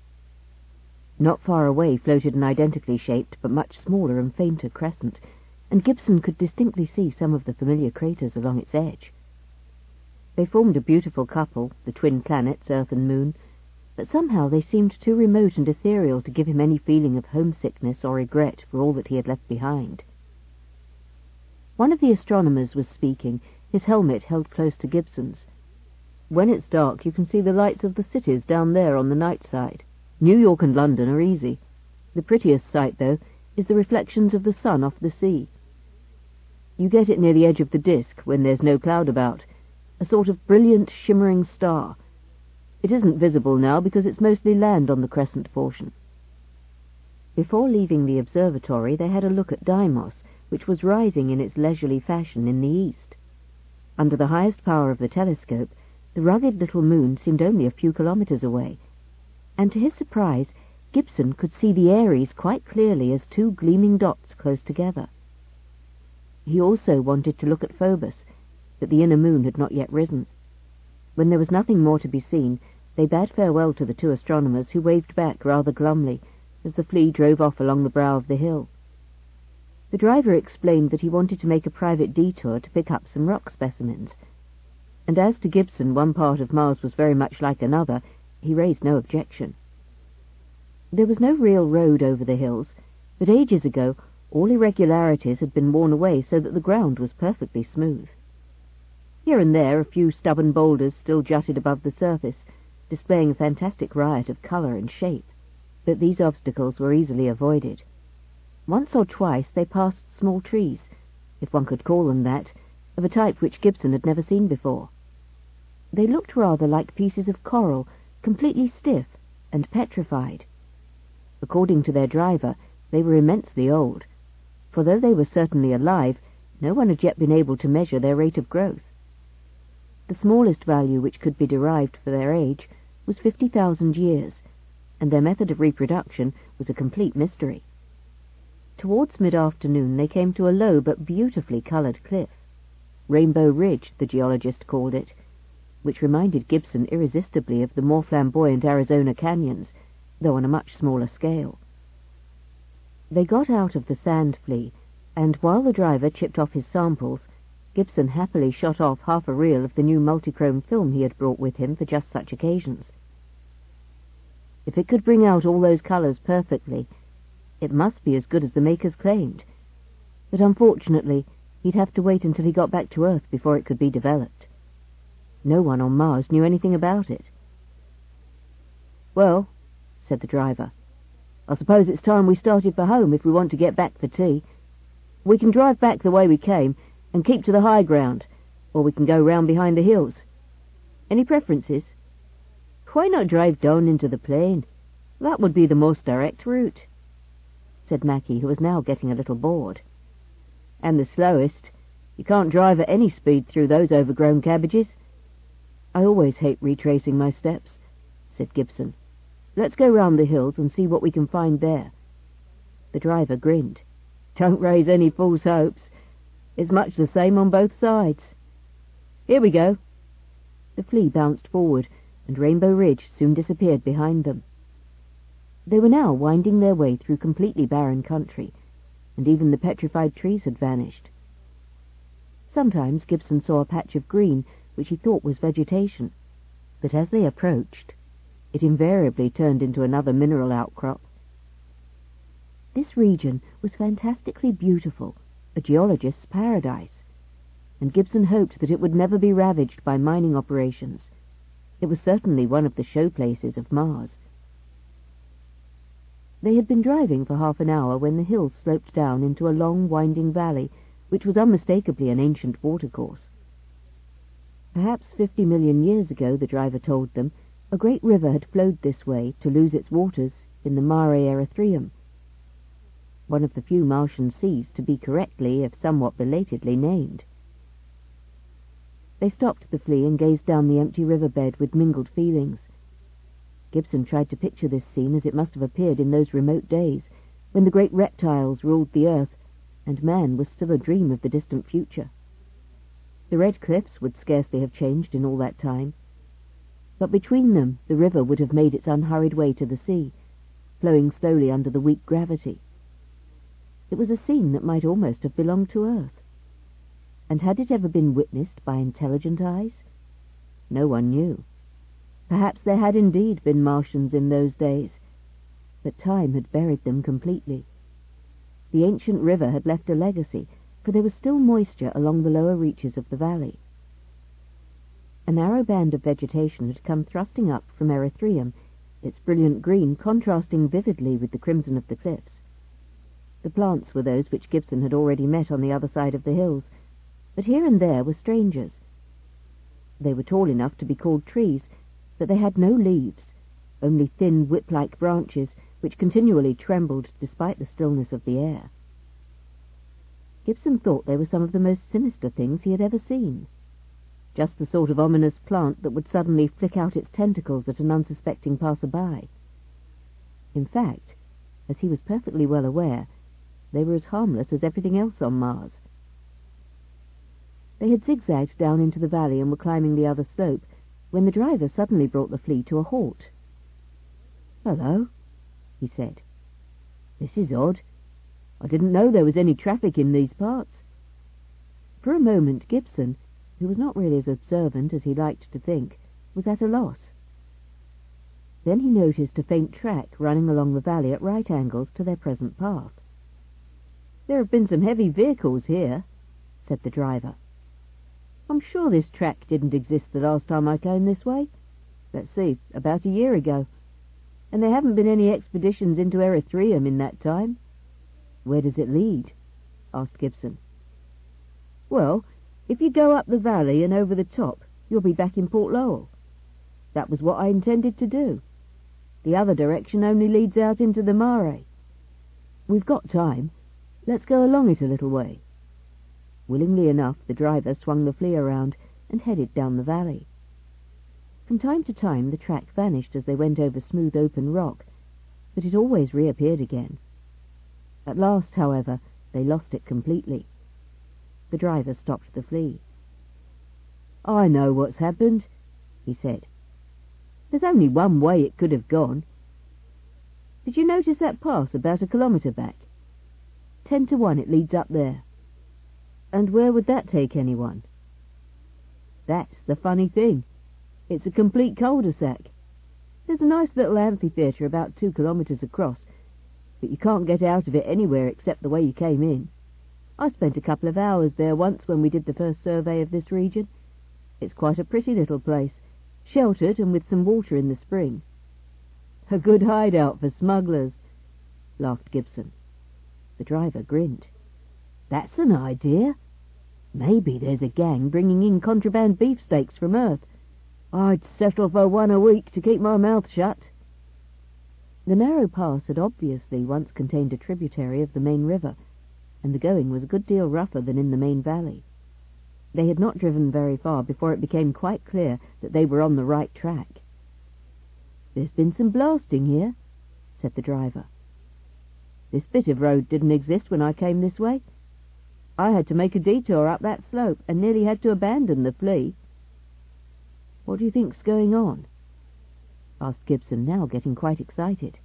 A: Not far away floated an identically shaped but much smaller and fainter crescent, and Gibson could distinctly see some of the familiar craters along its edge. They formed a beautiful couple, the twin planets, Earth and Moon, but somehow they seemed too remote and ethereal to give him any feeling of homesickness or regret for all that he had left behind. One of the astronomers was speaking, his helmet held close to Gibson's. "When it's dark, you can see the lights of the cities down there on the night side. New York and London are easy. The prettiest sight, though, is the reflections of the sun off the sea. You get it near the edge of the disk, when there's no cloud about, a sort of brilliant, shimmering star. It isn't visible now because it's mostly land on the crescent portion." Before leaving the observatory, they had a look at Deimos, which was rising in its leisurely fashion in the east. Under the highest power of the telescope, the rugged little moon seemed only a few kilometers away, and to his surprise, Gibson could see the Aries quite clearly as 2 gleaming dots close together. He also wanted to look at Phobos, but the inner moon had not yet risen. When there was nothing more to be seen, they bade farewell to the 2 astronomers, who waved back rather glumly as the flea drove off along the brow of the hill. The driver explained that he wanted to make a private detour to pick up some rock specimens, and as to Gibson one part of Mars was very much like another, he raised no objection. There was no real road over the hills, but ages ago all irregularities had been worn away so that the ground was perfectly smooth. Here and there a few stubborn boulders still jutted above the surface, displaying a fantastic riot of colour and shape, but these obstacles were easily avoided. Once or twice they passed small trees, if one could call them that, of a type which Gibson had never seen before. They looked rather like pieces of coral, completely stiff and petrified. According to their driver, they were immensely old, for though they were certainly alive, no one had yet been able to measure their rate of growth. The smallest value which could be derived for their age was 50,000 years, and their method of reproduction was a complete mystery. Towards mid-afternoon they came to a low but beautifully coloured cliff. Rainbow Ridge, the geologist called it, which reminded Gibson irresistibly of the more flamboyant Arizona canyons, though on a much smaller scale. They got out of the sand flea, and while the driver chipped off his samples, Gibson happily shot off half a reel of the new multichrome film he had brought with him for just such occasions. If it could bring out all those colours perfectly, it must be as good as the makers claimed, but unfortunately he'd have to wait until he got back to Earth before it could be developed. No one on Mars knew anything about it. "Well," said the driver, "I suppose it's time we started for home if we want to get back for tea. We can drive back the way we came and keep to the high ground, or we can go round behind the hills. Any preferences?" "Why not drive down into the plain? That would be the most direct route," said Mackie, who was now getting a little bored. "And the slowest. You can't drive at any speed through those overgrown cabbages." "I always hate retracing my steps," said Gibson. "Let's go round the hills and see what we can find there." The driver grinned. "Don't raise any false hopes. It's much the same on both sides. Here we go." The flea bounced forward, and Rainbow Ridge soon disappeared behind them. They were now winding their way through completely barren country, and even the petrified trees had vanished. Sometimes Gibson saw a patch of green which he thought was vegetation, but as they approached, it invariably turned into another mineral outcrop. This region was fantastically beautiful, a geologist's paradise, and Gibson hoped that it would never be ravaged by mining operations. It was certainly one of the show places of Mars. They had been driving for half an hour when the hills sloped down into a long, winding valley, which was unmistakably an ancient watercourse. Perhaps 50 million years ago, the driver told them, a great river had flowed this way to lose its waters in the Mare Erythraeum, one of the few Martian seas to be correctly, if somewhat belatedly, named. They stopped the flea and gazed down the empty riverbed with mingled feelings. Gibson tried to picture this scene as it must have appeared in those remote days, when the great reptiles ruled the earth, and man was still a dream of the distant future. The red cliffs would scarcely have changed in all that time, but between them the river would have made its unhurried way to the sea, flowing slowly under the weak gravity. It was a scene that might almost have belonged to Earth. And had it ever been witnessed by intelligent eyes? No one knew. Perhaps there had indeed been Martians in those days, but time had buried them completely. The ancient river had left a legacy, for there was still moisture along the lower reaches of the valley. A narrow band of vegetation had come thrusting up from Erythraeum, its brilliant green contrasting vividly with the crimson of the cliffs. The plants were those which Gibson had already met on the other side of the hills, but here and there were strangers. They were tall enough to be called trees, but they had no leaves, only thin whip-like branches which continually trembled despite the stillness of the air. Gibson thought they were some of the most sinister things he had ever seen. Just the sort of ominous plant that would suddenly flick out its tentacles at an unsuspecting passer-by. In fact, as he was perfectly well aware, they were as harmless as everything else on Mars. They had zigzagged down into the valley and were climbing the other slope, when the driver suddenly brought the flea to a halt. "Hello," he said. "This is odd. I didn't know there was any traffic in these parts." For a moment Gibson, who was not really as observant as he liked to think, was at a loss. Then he noticed a faint track running along the valley at right angles to their present path. "There have been some heavy vehicles here," said the driver. "I'm sure this track didn't exist the last time I came this way. Let's see, about a year ago. And there haven't been any expeditions into Erythraeum in that time." "Where does it lead?" asked Gibson. "Well, if you go up the valley and over the top, you'll be back in Port Lowell. That was what I intended to do. The other direction only leads out into the Mare. We've got time.
B: Let's go along it a little way." Willingly enough, the driver swung the flea around and headed down the valley. From time to time the track vanished as they went over smooth open rock, but it always reappeared again. At last, however, they lost it completely. The driver stopped the flea. "I know what's happened," he said. "There's only one way it could have gone. Did you notice that pass about a kilometre back? 10 to 1 it leads up there." "And where would that take anyone?" "That's the funny thing. It's a complete cul-de-sac. There's a nice little amphitheatre about 2 kilometres across, but you can't get out of it anywhere except the way you came in. I spent a couple of hours there once when we did the first survey of this region. It's quite a pretty little place, sheltered and with some water in the spring." "A good hideout for smugglers," laughed Gibson. The driver grinned. "That's an idea. Maybe there's a gang bringing in contraband beefsteaks from Earth. I'd settle for one a week to keep my mouth shut." The narrow pass had obviously once contained a tributary of the main river, and the going was a good deal rougher than in the main valley. They had not driven very far before it became quite clear that they were on the right track. "There's been some blasting here," said the driver. "This bit of road didn't exist when I came this way. I had to make a detour up that slope and nearly had to abandon the flea." "What do you think's going on?" asked Gibson, now getting quite excited.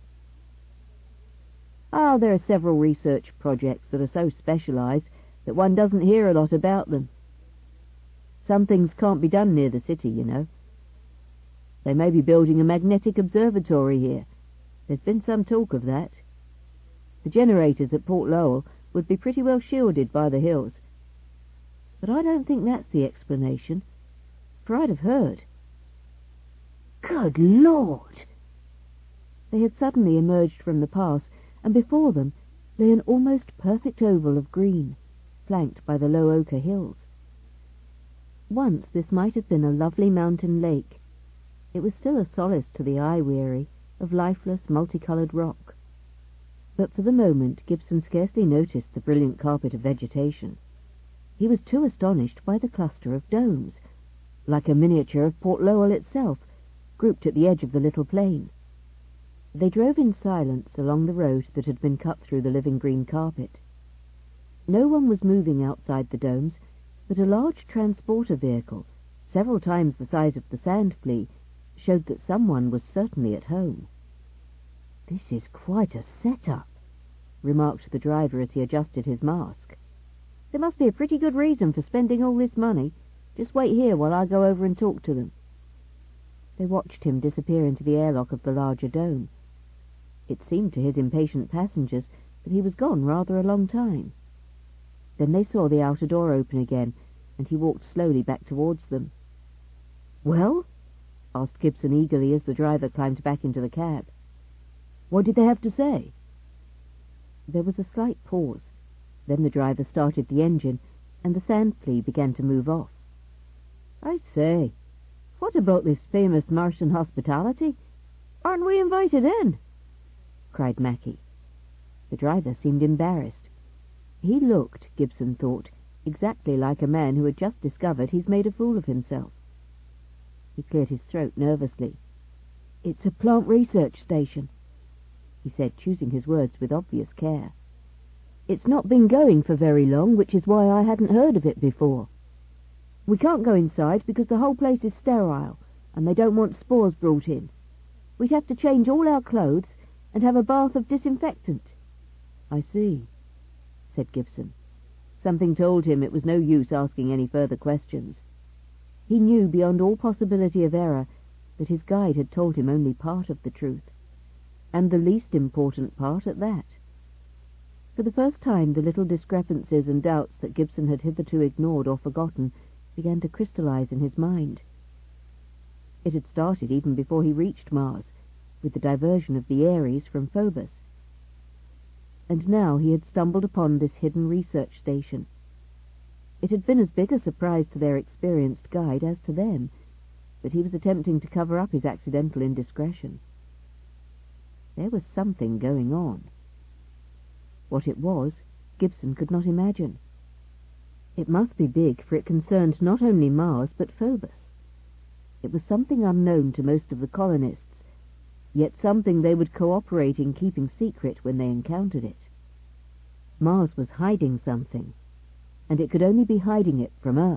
B: "Oh, there are several research projects that are so specialised that one doesn't hear a lot about them. Some things can't be done near the city, you know. They may be building a magnetic observatory here. There's been some talk of that. The generators at Port Lowell would be pretty well shielded by the hills. But I don't think that's the explanation, for I'd have heard." "Good Lord!" They had suddenly emerged from the pass, and before them lay an almost perfect oval of green, flanked by the low ochre hills. Once this might have been a lovely mountain lake. It was still a solace to the eye-weary of lifeless, multicoloured rock. But for the moment Gibson scarcely noticed the brilliant carpet of vegetation. He was too astonished by the cluster of domes, like a miniature of Port Lowell itself, grouped at the edge of the little plain. They drove in silence along the road that had been cut through the living green carpet. No one was moving outside the domes, but a large transporter vehicle, several times the size of the sand flea, showed that someone was certainly at home. "This is quite a set-up," remarked the driver as he adjusted his mask. "There must be a pretty good reason for spending all this money. Just wait here while I go over and talk to them." They watched him disappear into the airlock of the larger dome. It seemed to his impatient passengers that he was gone rather a long time. Then they saw the outer door open again, and he walked slowly back towards them. "Well?" asked Gibson eagerly as the driver climbed back into the cab. "What did they have to say?" There was a slight pause. Then the driver started the engine, and the sand flea began to move off. "I say, what about this famous Martian hospitality? Aren't we invited in?" cried Mackie. The driver seemed embarrassed. He looked, Gibson thought, exactly like a man who had just discovered he's made a fool of himself. He cleared his throat nervously. "It's a plant research station," he said, choosing his words with obvious care. "It's not been going for very long, which is why I hadn't heard of it before. We can't go inside because the whole place is sterile, and they don't want spores brought in. We'd have to change all our clothes and have a bath of disinfectant." "I see," said Gibson. Something told him it was no use asking any further questions. He knew beyond all possibility of error that his guide had told him only part of the truth, and the least important part at that. For the first time the little discrepancies and doubts that Gibson had hitherto ignored or forgotten began to crystallize in his mind. It had started even before he reached Mars, with the diversion of the Ares from Phobos. And now he had stumbled upon this hidden research station. It had been as big a surprise to their experienced guide as to them, but he was attempting to cover up his accidental indiscretion. There was something going on. What it was,
A: Gibson could not imagine. It must be big, for it concerned not only Mars but Phobos. It was something unknown to most of the colonists, yet something they would cooperate in keeping secret when they encountered it. Mars was hiding something, and it could only be hiding it from Earth.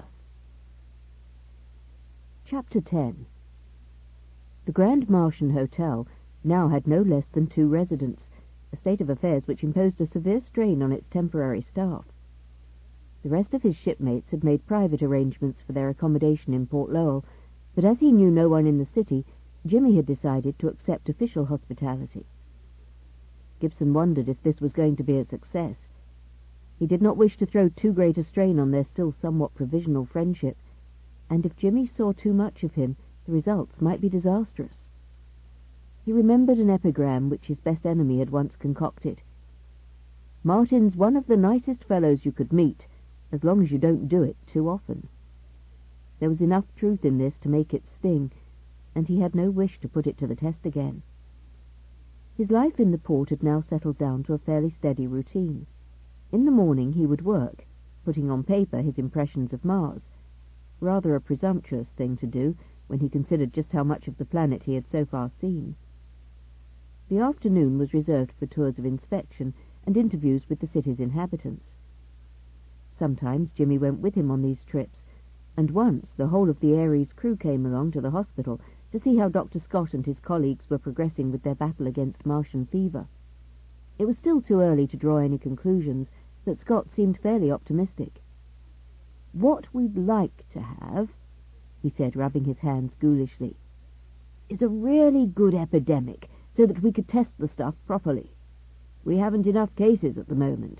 A: Chapter 10. The Grand Martian Hotel now had no less than 2 residents, a state of affairs which imposed a severe strain on its temporary staff. The rest of his shipmates had made private arrangements for their accommodation in Port Lowell, but as he knew no one in the city, Jimmy had decided to accept official hospitality. Gibson wondered if this was going to be a success. He did not wish to throw too great a strain on their still somewhat provisional friendship, and if Jimmy saw too much of him, the results might be disastrous. He remembered an epigram which his best enemy had once concocted. "Martin's one of the nicest fellows you could meet, as long as you don't do it too often." There was enough truth in this to make it sting, and he had no wish to put it to the test again. His life in the port had now settled down to a fairly steady routine. In the morning he would work, putting on paper his impressions of Mars, rather a presumptuous thing to do when he considered just how much of the planet he had so far seen. The afternoon was reserved for tours of inspection and interviews with the city's inhabitants. Sometimes Jimmy went with him on these trips, and once the whole of the Ares crew came along to the hospital to see how Dr. Scott and his colleagues were progressing with their battle against Martian fever. It was still too early to draw any conclusions, but Scott seemed fairly optimistic. "What we'd like to have," he said, rubbing his hands ghoulishly, "is a really good epidemic, so that we could test the stuff properly. We haven't enough cases at the moment."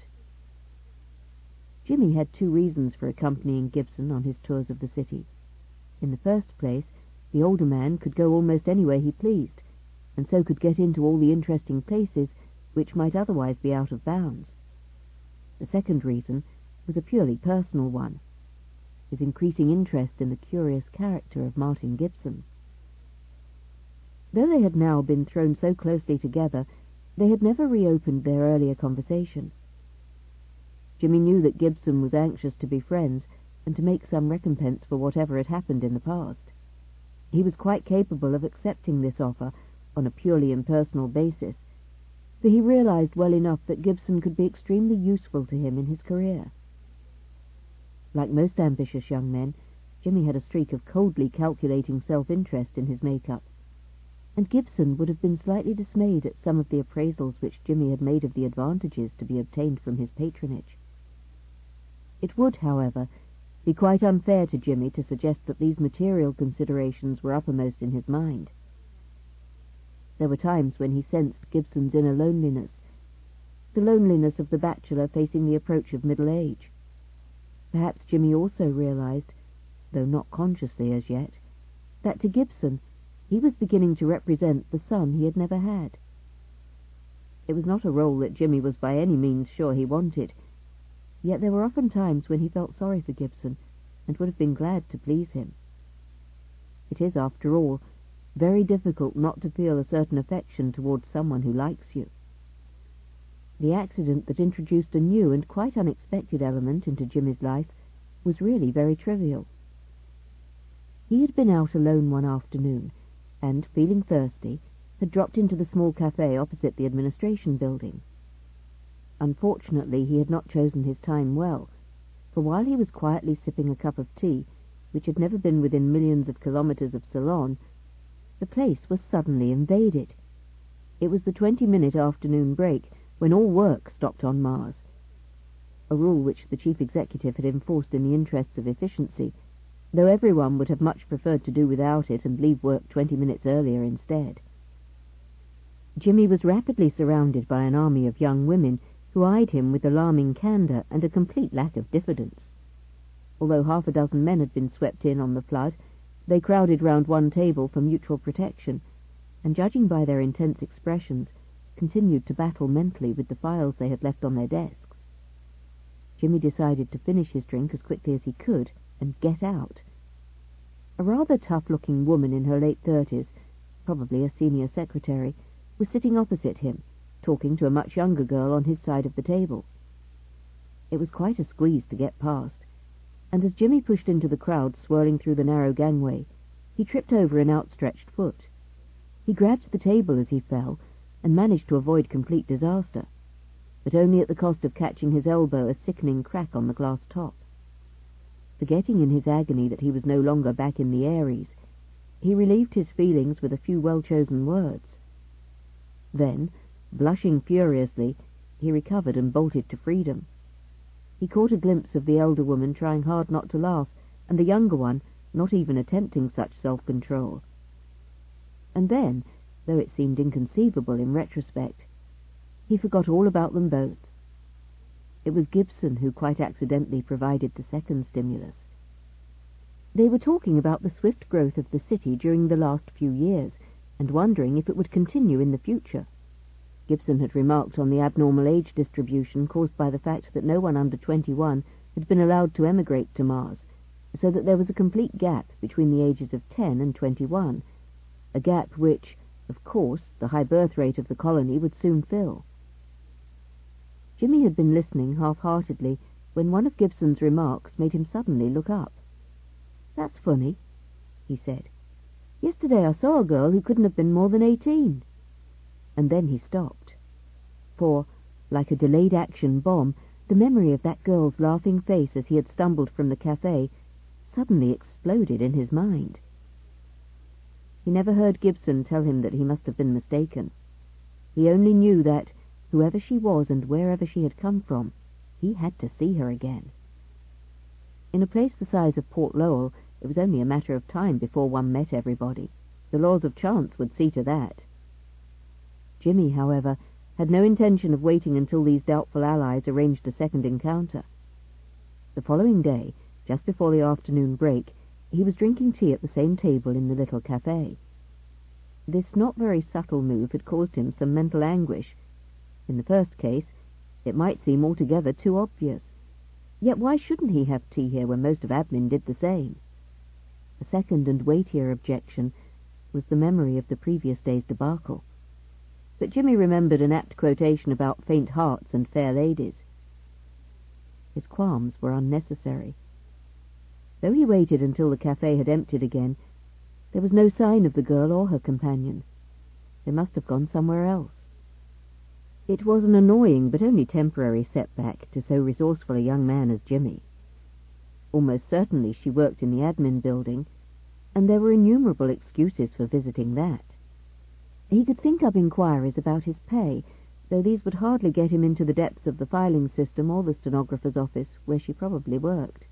A: Jimmy had 2 reasons for accompanying Gibson on his tours of the city. In the first place, the older man could go almost anywhere he pleased, and so could get into all the interesting places which might otherwise be out of bounds. The second reason was a purely personal one, his increasing interest in the curious character of Martin Gibson. Though they had now been thrown so closely together, they had never reopened their earlier conversation. Jimmy knew that Gibson was anxious to be friends and to make some recompense for whatever had happened in the past. He was quite capable of accepting this offer on a purely impersonal basis, for he realized well enough that Gibson could be extremely useful to him in his career. Like most ambitious young men, Jimmy had a streak of coldly calculating self-interest in his make-up, and Gibson would have been slightly dismayed at some of the appraisals which Jimmy had made of the advantages to be obtained from his patronage. It would, however, be quite unfair to Jimmy to suggest that these material considerations were uppermost in his mind. There were times when he sensed Gibson's inner loneliness, the loneliness of the bachelor facing the approach of middle age. Perhaps Jimmy also realized, though not consciously as yet, that to Gibson he was beginning to represent the son he had never had. It was not a role that Jimmy was by any means sure he wanted, yet there were often times when he felt sorry for Gibson and would have been glad to please him. It is, after all, very difficult not to feel a certain affection towards someone who likes you. The accident that introduced a new and quite unexpected element into Jimmy's life was really very trivial. He had been out alone one afternoon, and, feeling thirsty, had dropped into the small cafe opposite the administration building. Unfortunately, he had not chosen his time well, for while he was quietly sipping a cup of tea, which had never been within millions of kilometers of Ceylon, the place was suddenly invaded. It was the 20-minute afternoon break, when all work stopped on Mars, a rule which the chief executive had enforced in the interests of efficiency, though everyone would have much preferred to do without it and leave work 20 minutes earlier instead. Jimmy was rapidly surrounded by an army of young women who eyed him with alarming candour and a complete lack of diffidence. Although 6 men had been swept in on the flood, they crowded round one table for mutual protection, and judging by their intense expressions, continued to battle mentally with the files they had left on their desks. Jimmy decided to finish his drink as quickly as he could and get out. A rather tough-looking woman in her late 30s, probably a senior secretary, was sitting opposite him, talking to a much younger girl on his side of the table. It was quite a squeeze to get past, and as Jimmy pushed into the crowd swirling through the narrow gangway, he tripped over an outstretched foot. He grabbed the table as he fell and managed to avoid complete disaster, but only at the cost of catching his elbow a sickening crack on the glass top. Forgetting in his agony that he was no longer back in the Ares, he relieved his feelings with a few well-chosen words. Then, blushing furiously, he recovered and bolted to freedom. He caught a glimpse of the elder woman trying hard not to laugh, and the younger one not even attempting such self-control. And then, though it seemed inconceivable in retrospect, he forgot all about them both. It was Gibson who quite accidentally provided the second stimulus. They were talking about the swift growth of the city during the last few years, and wondering if it would continue in the future. Gibson had remarked on the abnormal age distribution caused by the fact that no one under 21 had been allowed to emigrate to Mars, so that there was a complete gap between the ages of 10 and 21, a gap which, of course, the high birth rate of the colony would soon fill. Jimmy had been listening half-heartedly when one of Gibson's remarks made him suddenly look up. "That's funny," he said. "Yesterday I saw a girl who couldn't have been more than 18. And then he stopped. For, like a delayed action bomb, the memory of that girl's laughing face as he had stumbled from the cafe suddenly exploded in his mind. He never heard Gibson tell him that he must have been mistaken. He only knew that, whoever she was and wherever she had come from, he had to see her again. In a place the size of Port Lowell, it was only a matter of time before one met everybody. The laws of chance would see to that. Jimmy, however, had no intention of waiting until these doubtful allies arranged a second encounter. The following day, just before the afternoon break, he was drinking tea at the same table in the little cafe. This not very subtle move had caused him some mental anguish. In the first case, it might seem altogether too obvious. Yet why shouldn't he have tea here when most of admin did the same? A second and weightier objection was the memory of the previous day's debacle. But Jimmy remembered an apt quotation about faint hearts and fair ladies. His qualms were unnecessary. Though he waited until the cafe had emptied again, there was no sign of the girl or her companion. They must have gone somewhere else. It was an annoying but only temporary setback to so resourceful a young man as Jimmy. Almost certainly she worked in the admin building, and there were innumerable excuses for visiting that. He could think up inquiries about his pay, though these would hardly get him into the depths of the filing system or the stenographer's office, where she probably worked.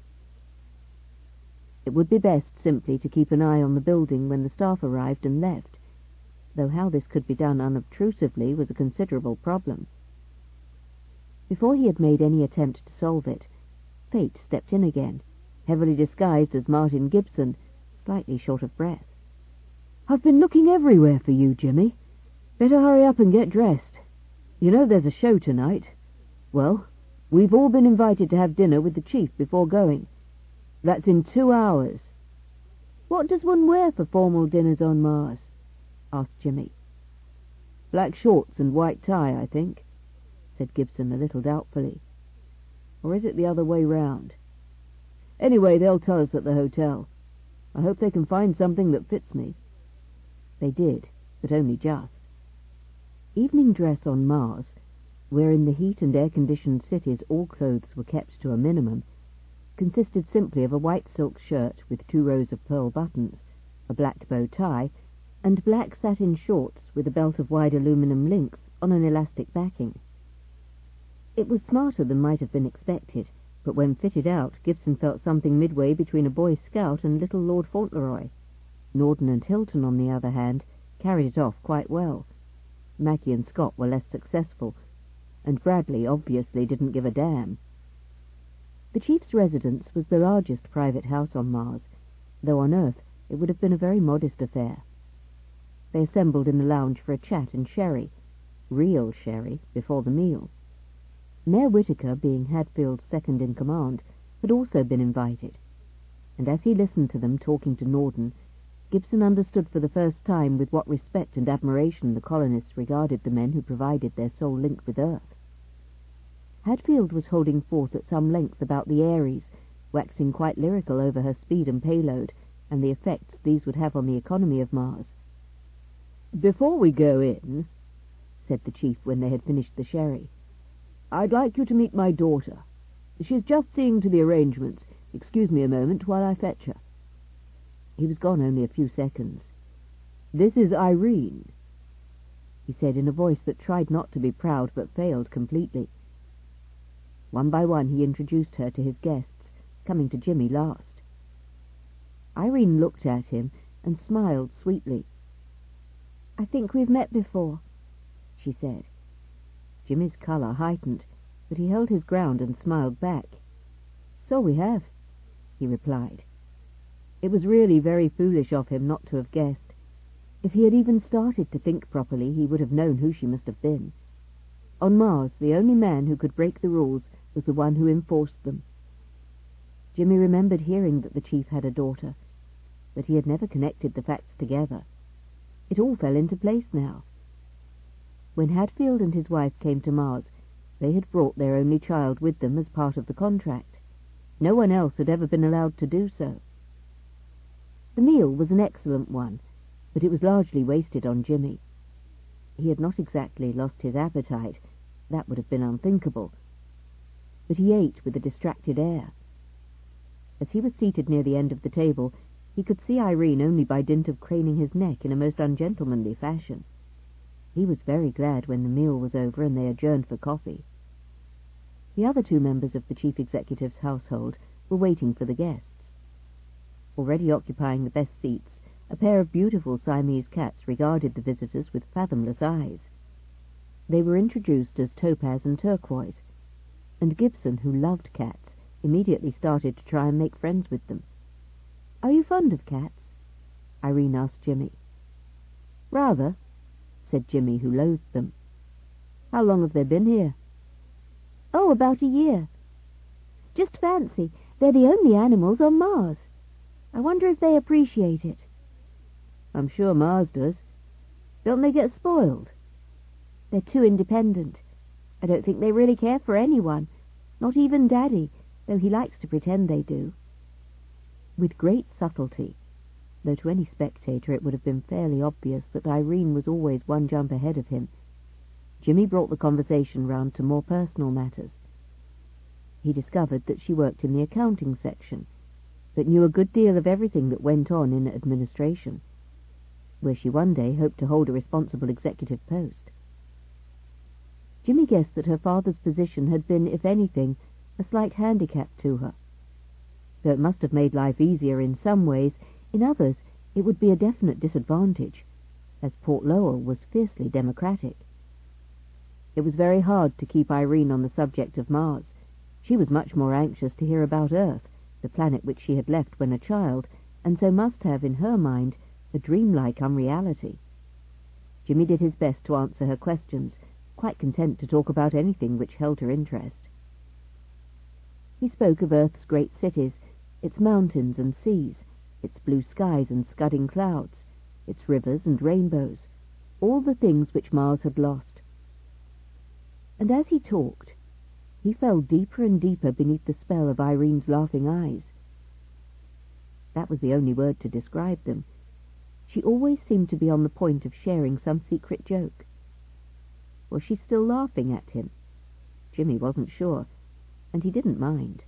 A: It would be best simply to keep an eye on the building when the staff arrived and left, though how this could be done unobtrusively was a considerable problem. Before he had made any attempt to solve it, Fate stepped in again, heavily disguised as Martin Gibson, slightly short of breath. "I've been looking everywhere for you, Jimmy. Better hurry up and get dressed. You know there's a show tonight. Well, we've all been invited to have dinner with the chief before going. That's in 2 hours. What does one wear for formal dinners on Mars?" asked Jimmy. "Black shorts and white tie, I think," said Gibson a little doubtfully. "Or is it the other way round? Anyway, they'll tell us at the hotel. I hope they can find something that fits me." They did, but only just. Evening dress on Mars, where in the heat and air-conditioned cities all clothes were kept to a minimum, consisted simply of a white silk shirt with 2 rows of pearl buttons, a black bow tie, and black satin shorts with a belt of wide aluminum links on an elastic backing. It was smarter than might have been expected, but when fitted out, Gibson felt something midway between a Boy Scout and little Lord Fauntleroy. Norden and Hilton, on the other hand, carried it off quite well. Mackie and Scott were less successful, and Bradley obviously didn't give a damn. The chief's residence was the largest private house on Mars, though on Earth it would have been a very modest affair. They assembled in the lounge for a chat and sherry, real sherry, before the meal. Mayor Whitaker, being Hadfield's second in command, had also been invited, and as he listened to them talking to Norden, Gibson understood for the first time with what respect and admiration the colonists regarded the men who provided their sole link with Earth. Hadfield was holding forth at some length about the Ares, waxing quite lyrical over her speed and payload, and the effects these would have on the economy of Mars.
B: "Before we go in," said the chief when they had finished the sherry, "I'd like you to meet my daughter. She's just seeing to the arrangements. Excuse me a moment while I fetch her."
A: He was gone only a few seconds.
B: "This is Irene,"
A: he said in a voice that tried not to be proud but failed completely. One by one he introduced her to his guests, coming to Jimmy last. Irene looked at him and smiled sweetly.
C: "I think we've met before," she said.
A: Jimmy's colour heightened, but he held his ground and smiled back.
B: "So we have,"
A: he replied.
B: It was really very foolish of him not to have guessed. If he had even started to think properly, he would have known who she must have been. On Mars, the only man who could break the rules was the one who enforced them.
A: Jimmy remembered hearing that the chief had a daughter, but he had never connected the facts together. It all fell into place now. When Hadfield and his wife came to Mars, they had brought their only child with them as part of the contract. No one else had ever been allowed to do so. The meal was an excellent one, but it was largely wasted on Jimmy. He had not exactly lost his appetite. That would have been unthinkable. But he ate with a distracted air. As he was seated near the end of the table, he could see Irene only by dint of craning his neck in a most ungentlemanly fashion. He was very glad when the meal was over and they adjourned for coffee. The other two members of the chief executive's household were waiting for the guests. Already occupying the best seats, a pair of beautiful Siamese cats regarded the visitors with fathomless eyes. They were introduced as Topaz and Turquoise, and Gibson, who loved cats, immediately started to try and make friends with them. "Are you fond of cats?" Irene asked Jimmy.
B: "Rather,"
A: said Jimmy, who loathed them.
B: "How long have they been here?"
C: "Oh, about a year. Just fancy, they're the only animals on Mars. I wonder if they appreciate it."
B: "I'm sure Mars does. Don't they get spoiled?"
C: "They're too independent. I don't think they really care for anyone, not even Daddy, though he likes to pretend they do."
A: With great subtlety, though to any spectator it would have been fairly obvious that Irene was always one jump ahead of him, Jimmy brought the conversation round to more personal matters. He discovered that she worked in the accounting section, but knew a good deal of everything that went on in administration, where she one day hoped to hold a responsible executive post. Jimmy guessed that her father's position had been, if anything, a slight handicap to her. Though it must have made life easier in some ways, in others it would be a definite disadvantage, as Port Lowell was fiercely democratic. It was very hard to keep Irene on the subject of Mars. She was much more anxious to hear about Earth, the planet which she had left when a child, and so must have, in her mind, a dreamlike unreality. Jimmy did his best to answer her questions, quite content to talk about anything which held her interest. He spoke of Earth's great cities, its mountains and seas, its blue skies and scudding clouds, its rivers and rainbows, all the things which Mars had lost. And as he talked, he fell deeper and deeper beneath the spell of Irene's laughing eyes. That was the only word to describe them. She always seemed to be on the point of sharing some secret joke. Was she still laughing at him? Jimmy wasn't sure, and he didn't mind.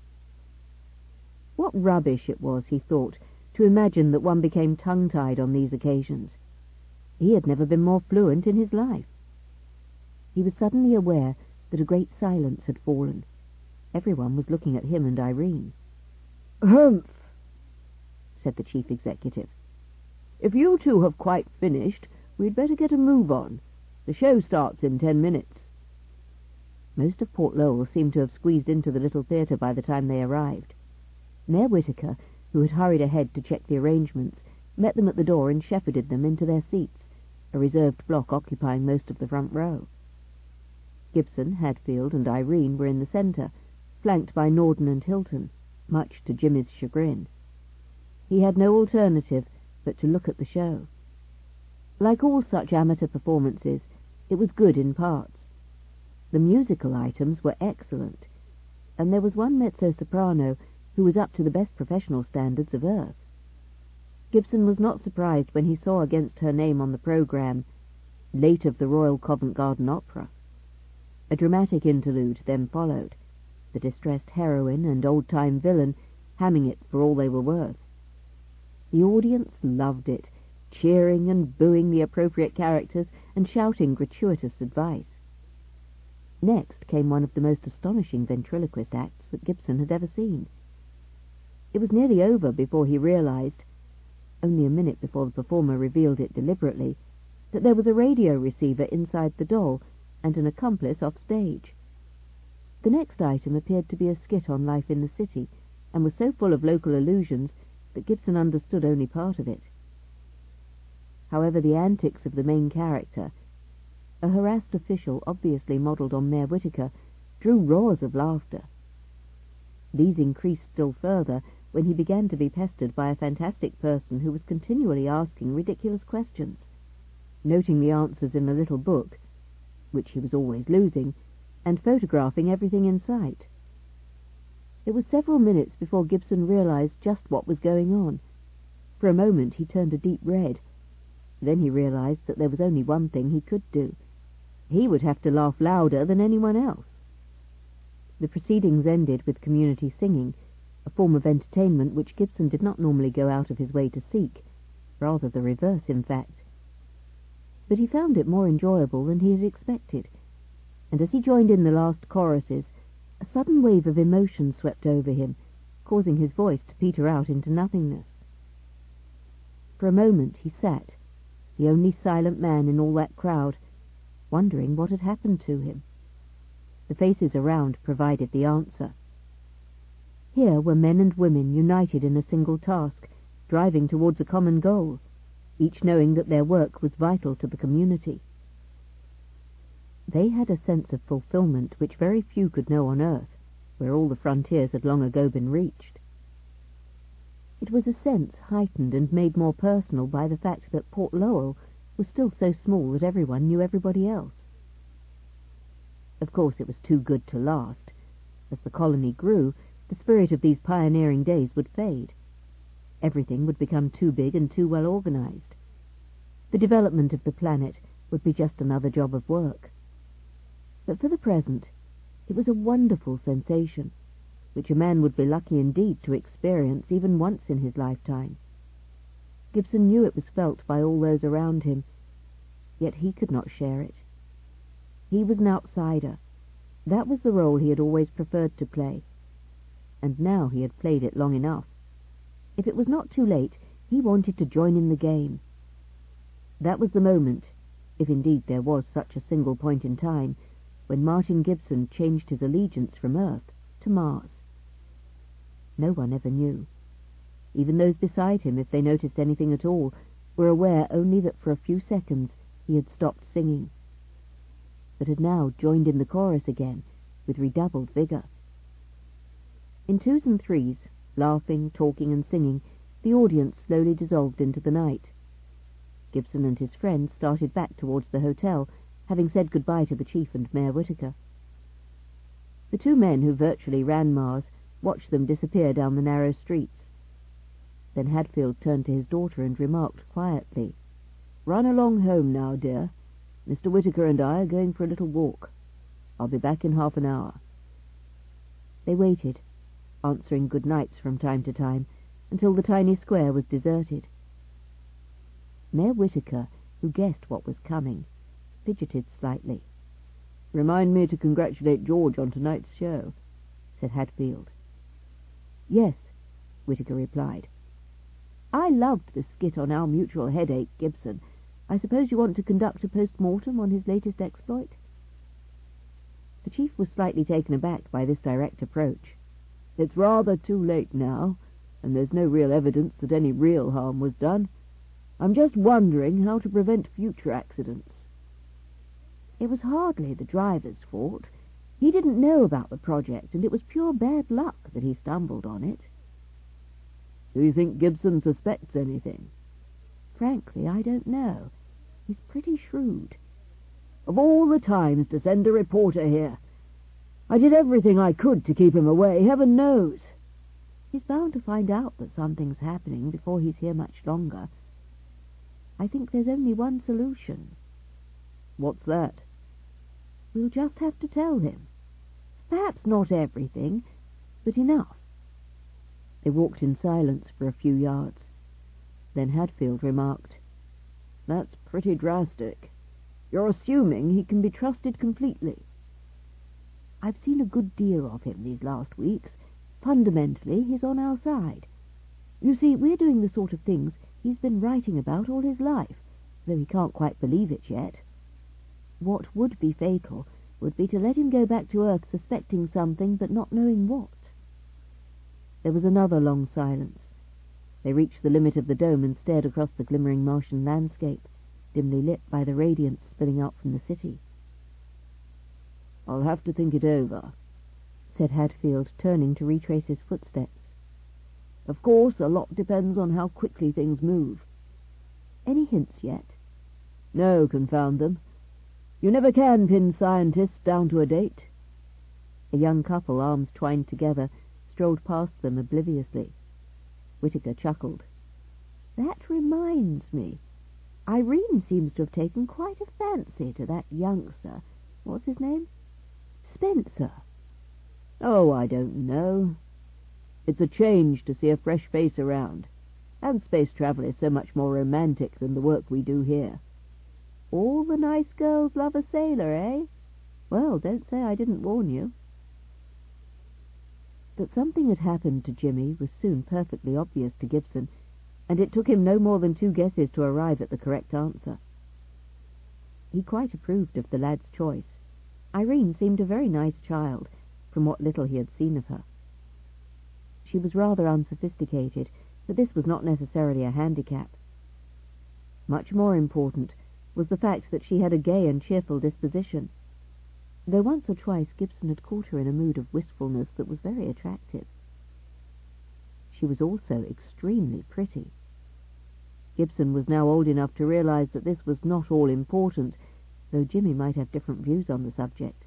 A: What rubbish it was, he thought, to imagine that one became tongue-tied on these occasions. He had never been more fluent in his life. He was suddenly aware that a great silence had fallen. Everyone was looking at him and Irene.
B: "Humph,"
A: said the chief executive.
B: "If you two have quite finished, we'd better get a move on. The show starts in 10 minutes.
A: Most of Port Lowell seemed to have squeezed into the little theatre by the time they arrived. Mayor Whitaker, who had hurried ahead to check the arrangements, met them at the door and shepherded them into their seats, a reserved block occupying most of the front row. Gibson, Hadfield, and Irene were in the centre, flanked by Norden and Hilton, much to Jimmy's chagrin. He had no alternative but to look at the show. Like all such amateur performances, it was good in parts. The musical items were excellent, and there was one mezzo-soprano who was up to the best professional standards of Earth. Gibson was not surprised when he saw against her name on the programme, "Late of the Royal Covent Garden Opera." A dramatic interlude then followed, the distressed heroine and old-time villain hamming it for all they were worth. The audience loved it, cheering and booing the appropriate characters and shouting gratuitous advice. Next came one of the most astonishing ventriloquist acts that Gibson had ever seen. It was nearly over before he realized, only a minute before the performer revealed it deliberately, that there was a radio receiver inside the doll and an accomplice off stage. The next item appeared to be a skit on life in the city, and was so full of local allusions that Gibson understood only part of it. However, the antics of the main character, a harassed official obviously modelled on Mayor Whittaker, drew roars of laughter. These increased still further when he began to be pestered by a fantastic person who was continually asking ridiculous questions, noting the answers in a little book, which he was always losing, and photographing everything in sight. It was several minutes before Gibson realized just what was going on. For a moment he turned a deep red. Then he realized that there was only one thing he could do. He would have to laugh louder than anyone else. The proceedings ended with community singing, a form of entertainment which Gibson did not normally go out of his way to seek, rather the reverse, in fact. But he found it more enjoyable than he had expected, and as he joined in the last choruses, a sudden wave of emotion swept over him, causing his voice to peter out into nothingness. For a moment he sat, the only silent man in all that crowd, wondering what had happened to him. The faces around provided the answer. Here were men and women united in a single task, driving towards a common goal, each knowing that their work was vital to the community. They had a sense of fulfillment which very few could know on Earth, where all the frontiers had long ago been reached. It was a sense heightened and made more personal by the fact that Port Lowell was still so small that everyone knew everybody else. Of course, it was too good to last. As the colony grew, the spirit of these pioneering days would fade. Everything would become too big and too well organized. The development of the planet would be just another job of work. But for the present, it was a wonderful sensation, which a man would be lucky indeed to experience even once in his lifetime. Gibson knew it was felt by all those around him, yet he could not share it. He was an outsider. That was the role he had always preferred to play, and now he had played it long enough. If it was not too late, he wanted to join in the game. That was the moment, if indeed there was such a single point in time, when Martin Gibson changed his allegiance from Earth to Mars. No one ever knew. Even those beside him, if they noticed anything at all, were aware only that for a few seconds he had stopped singing, but had now joined in the chorus again with redoubled vigour. In twos and threes, laughing, talking and singing, the audience slowly dissolved into the night. Gibson and his friends started back towards the hotel, having said goodbye to the chief and Mayor Whittaker. The two men who virtually ran Mars watched them disappear down the narrow streets. Then Hadfield turned to his daughter and remarked quietly, "Run along home now, dear. Mr. Whittaker and I are going for a little walk. I'll be back in half an hour." They waited, answering good nights from time to time, until the tiny square was deserted. Mayor Whittaker, who guessed what was coming, fidgeted slightly. "Remind me to congratulate George on tonight's show," said Hadfield. "Yes," Whittaker replied. "I loved the skit on our mutual headache, Gibson. I suppose you want to conduct a post-mortem on his latest exploit?" The chief was slightly taken aback by this direct approach. "It's rather too late now, and there's no real evidence that any real harm was done. I'm just wondering how to prevent future accidents." "It was hardly the driver's fault. He didn't know about the project, and it was pure bad luck that he stumbled on it." "Do you think Gibson suspects anything?" "Frankly, I don't know. He's pretty shrewd."
B: Of all the times to send a reporter here. I did everything I could to keep him away, heaven knows.
A: He's bound to find out that something's happening before he's here much longer. I think there's only one solution.
B: What's that?
A: We'll just have to tell him. Perhaps not everything, but enough.
B: They walked in silence for a few yards. Then Hadfield remarked, "That's pretty drastic. You're assuming he can be trusted completely."
A: "I've seen a good deal of him these last weeks. Fundamentally, he's on our side. You see, we're doing the sort of things he's been writing about all his life, though he can't quite believe it yet. What would be fatal would be to let him go back to Earth suspecting something but not knowing what."
B: There was another long silence. They reached the limit of the dome and stared across the glimmering Martian landscape, dimly lit by the radiance spilling out from the city. "I'll have to think it over," said Hadfield, turning to retrace his footsteps. "Of course, a lot depends on how quickly things move."
A: "Any hints yet?"
B: "No, confound them. You never can pin scientists down to a date."
A: A young couple, arms twined together, strolled past them obliviously. Whittaker chuckled. "That reminds me. Irene seems to have taken quite a fancy to that youngster. What's his name?" "Spencer."
B: "Oh, I don't know. It's a change to see a fresh face around. And space travel is so much more romantic than the work we do here."
A: "All the nice girls love a sailor, eh? Well, don't say I didn't warn you." That something had happened to Jimmy was soon perfectly obvious to Gibson, and it took him no more than 2 guesses to arrive at the correct answer. He quite approved of the lad's choice. Irene seemed a very nice child, from what little he had seen of her. She was rather unsophisticated, but this was not necessarily a handicap. Much more important was the fact that she had a gay and cheerful disposition, though once or twice Gibson had caught her in a mood of wistfulness that was very attractive. She was also extremely pretty. Gibson was now old enough to realize that this was not all important, though Jimmy might have different views on the subject.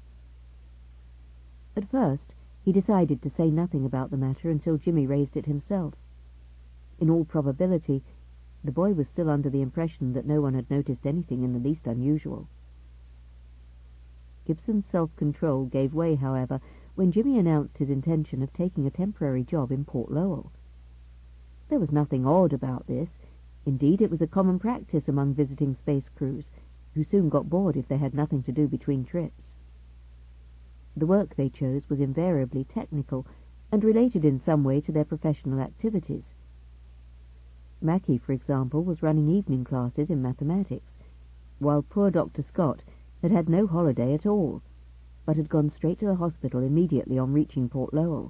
A: At first, he decided to say nothing about the matter until Jimmy raised it himself. In all probability, the boy was still under the impression that no one had noticed anything in the least unusual. Gibson's self-control gave way, however, when Jimmy announced his intention of taking a temporary job in Port Lowell. There was nothing odd about this. Indeed, it was a common practice among visiting space crews, who soon got bored if they had nothing to do between trips. The work they chose was invariably technical and related in some way to their professional activities. Mackie, for example, was running evening classes in mathematics, while poor Dr. Scott had had no holiday at all, but had gone straight to the hospital immediately on reaching Port Lowell.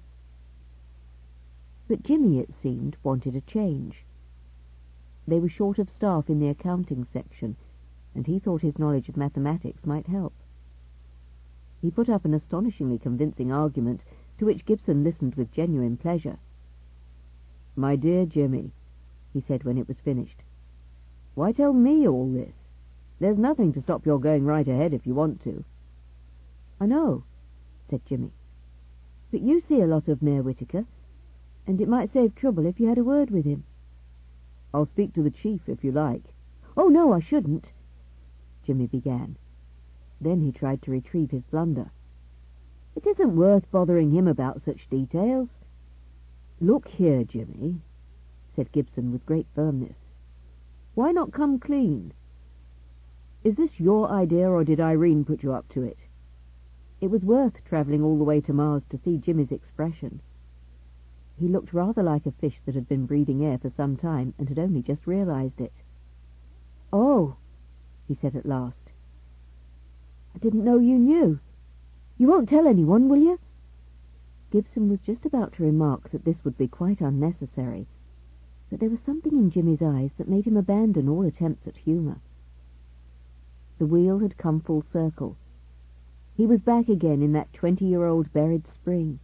A: But Jimmy, it seemed, wanted a change. They were short of staff in the accounting section, and he thought his knowledge of mathematics might help. He put up an astonishingly convincing argument, to which Gibson listened with genuine pleasure. "My dear Jimmy," he said when it was finished, "why tell me all this? There's nothing to stop your going right ahead if you want to." "I know," said Jimmy. "But you see a lot of Mayor Whittaker, and it might save trouble if you had a word with him."
B: "I'll speak to the chief if you like."
A: "Oh, no, I shouldn't,"
B: Jimmy began. Then he tried to retrieve his blunder.
A: "It isn't worth bothering him about such details."
B: "Look here, Jimmy," said Gibson with great firmness. "Why not come clean? Is this your idea, or did Irene put you up to it?"
A: It was worth travelling all the way to Mars to see Jimmy's expression. He looked rather like a fish that had been breathing air for some time and had only just realized it. "Oh," he said at last. "I didn't know you knew. You won't tell anyone, will you?" Gibson was just about to remark that this would be quite unnecessary, but there was something in Jimmy's eyes that made him abandon all attempts at humour. The wheel had come full circle. He was back again in that 20-year-old buried spring.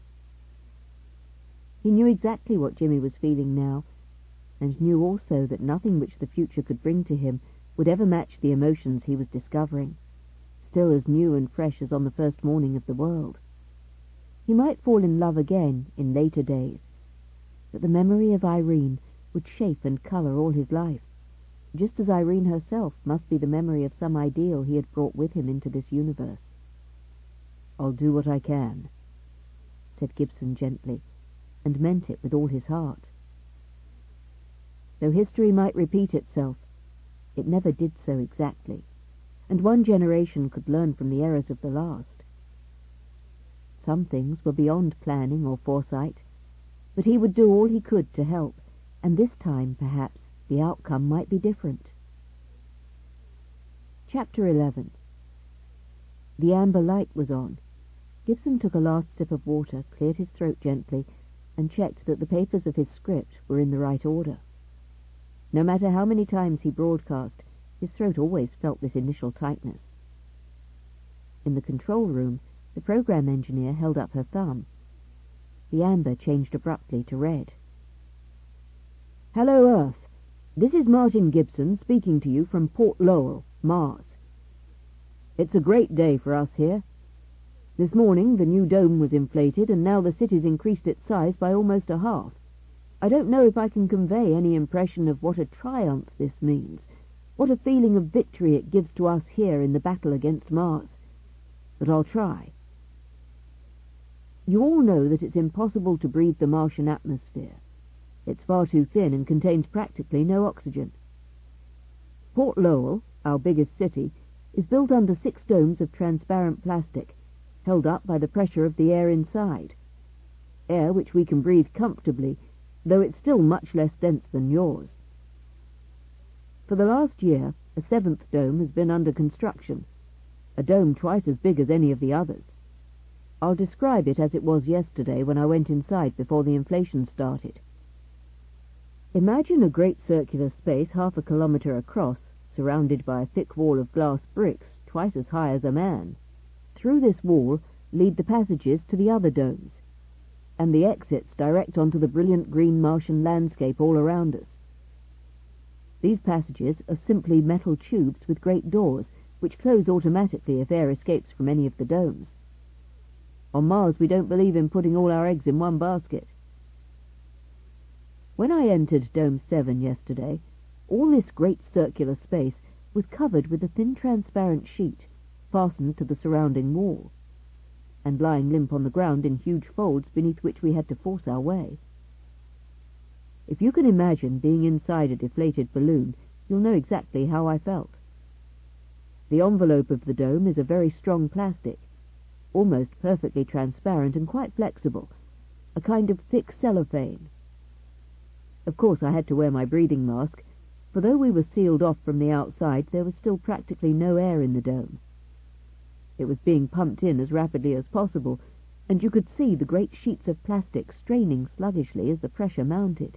A: He knew exactly what Jimmy was feeling now, and knew also that nothing which the future could bring to him would ever match the emotions he was discovering. still as new and fresh as on the first morning of the world. He might fall in love again in later days, but the memory of Irene would shape and colour all his life, just as Irene herself must be the memory of some ideal he had brought with him into this universe. "I'll do what I can," said Gibson gently, and meant it with all his heart. Though history might repeat itself, it never did so exactly, and one generation could learn from the errors of the last. Some things were beyond planning or foresight, but he would do all he could to help, and this time, perhaps, the outcome might be different. Chapter 11. The amber light was on. Gibson took a last sip of water, cleared his throat gently, and checked that the papers of his script were in the right order. No matter how many times he broadcast, his throat always felt this initial tightness. In the control room, the program engineer held up her thumb. The amber changed abruptly to red. "Hello, Earth. This is Martin Gibson speaking to you from Port Lowell, Mars. It's a great day for us here. This morning the new dome was inflated, and now the city's increased its size by almost a half. I don't know if I can convey any impression of what a triumph this means, what a feeling of victory it gives to us here in the battle against Mars, but I'll try. You all know that it's impossible to breathe the Martian atmosphere. It's far too thin and contains practically no oxygen. Port Lowell, our biggest city, is built under 6 domes of transparent plastic, held up by the pressure of the air inside. Air which we can breathe comfortably, though it's still much less dense than yours. For the last year, a 7th dome has been under construction, a dome twice as big as any of the others. I'll describe it as it was yesterday when I went inside before the inflation started. Imagine a great circular space half a kilometre across, surrounded by a thick wall of glass bricks twice as high as a man. Through this wall lead the passages to the other domes, and the exits direct onto the brilliant green Martian landscape all around us. These passages are simply metal tubes with great doors, which close automatically if air escapes from any of the domes. On Mars we don't believe in putting all our eggs in one basket. When I entered Dome 7 yesterday, all this great circular space was covered with a thin transparent sheet fastened to the surrounding wall, and lying limp on the ground in huge folds beneath which we had to force our way. If you can imagine being inside a deflated balloon, you'll know exactly how I felt. The envelope of the dome is a very strong plastic, almost perfectly transparent and quite flexible, a kind of thick cellophane. Of course I had to wear my breathing mask, for though we were sealed off from the outside, there was still practically no air in the dome. It was being pumped in as rapidly as possible, and you could see the great sheets of plastic straining sluggishly as the pressure mounted.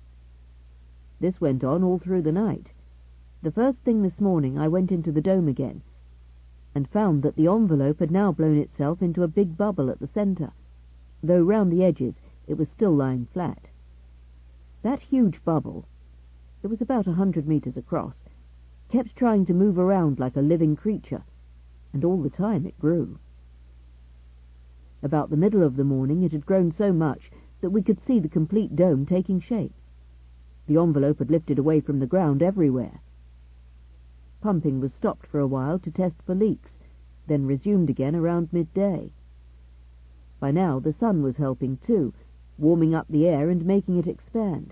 A: This went on all through the night. The first thing this morning I went into the dome again, and found that the envelope had now blown itself into a big bubble at the centre, though round the edges it was still lying flat. That huge bubble, it was about 100 metres across, kept trying to move around like a living creature, and all the time it grew. About the middle of the morning it had grown so much that we could see the complete dome taking shape. The envelope had lifted away from the ground everywhere. Pumping was stopped for a while to test for leaks, then resumed again around midday. By now the sun was helping too, warming up the air and making it expand.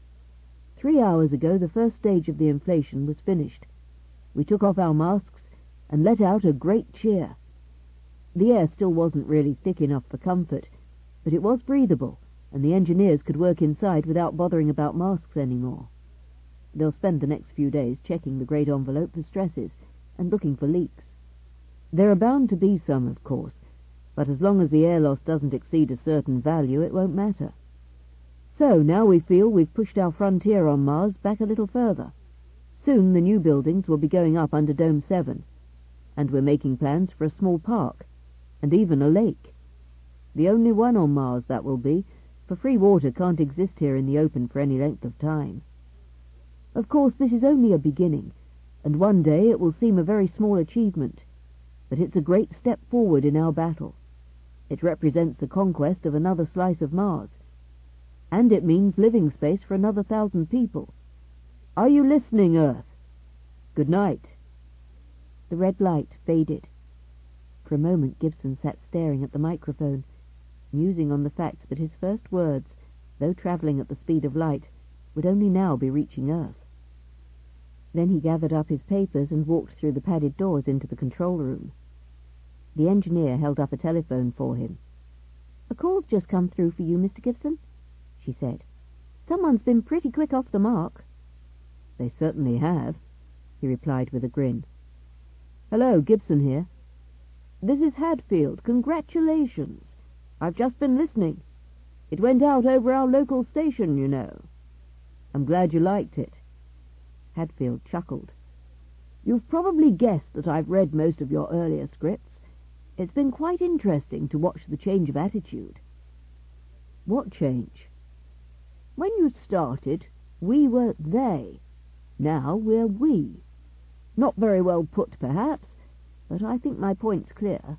A: 3 hours ago the first stage of the inflation was finished. We took off our masks and let out a great cheer. The air still wasn't really thick enough for comfort, but it was breathable, and the engineers could work inside without bothering about masks anymore. They'll spend the next few days checking the great envelope for stresses and looking for leaks. There are bound to be some, of course, but as long as the air loss doesn't exceed a certain value, it won't matter. So now we feel we've pushed our frontier on Mars back a little further. Soon the new buildings will be going up under Dome 7, and we're making plans for a small park, and even a lake. The only one on Mars, that will be, for free water can't exist here in the open for any length of time. Of course, this is only a beginning, and one day it will seem a very small achievement.
B: but it's a great step forward in our battle. It represents the conquest of another slice of Mars, and it means living space for another 1,000 people. Are you listening, Earth? Good night."
A: The red light faded. For a moment Gibson sat staring at the microphone, musing on the fact that his first words, though travelling at the speed of light, would only now be reaching Earth. Then he gathered up his papers and walked through the padded doors into the control room. The engineer held up a telephone for him.
C: "A call's just come through for you, Mr. Gibson," she said. "Someone's been pretty quick off the mark."
B: "They certainly have," he replied with a grin. "Hello, Gibson here. This is Hadfield. Congratulations. I've just been listening. It went out over our local station, you know. I'm glad you liked it." Hadfield chuckled. "You've probably guessed that I've read most of your earlier scripts. It's been quite interesting to watch the change of attitude." "What change?" "When you started, we were they. Now we're we. Not very well put, perhaps, but I think my point's clear."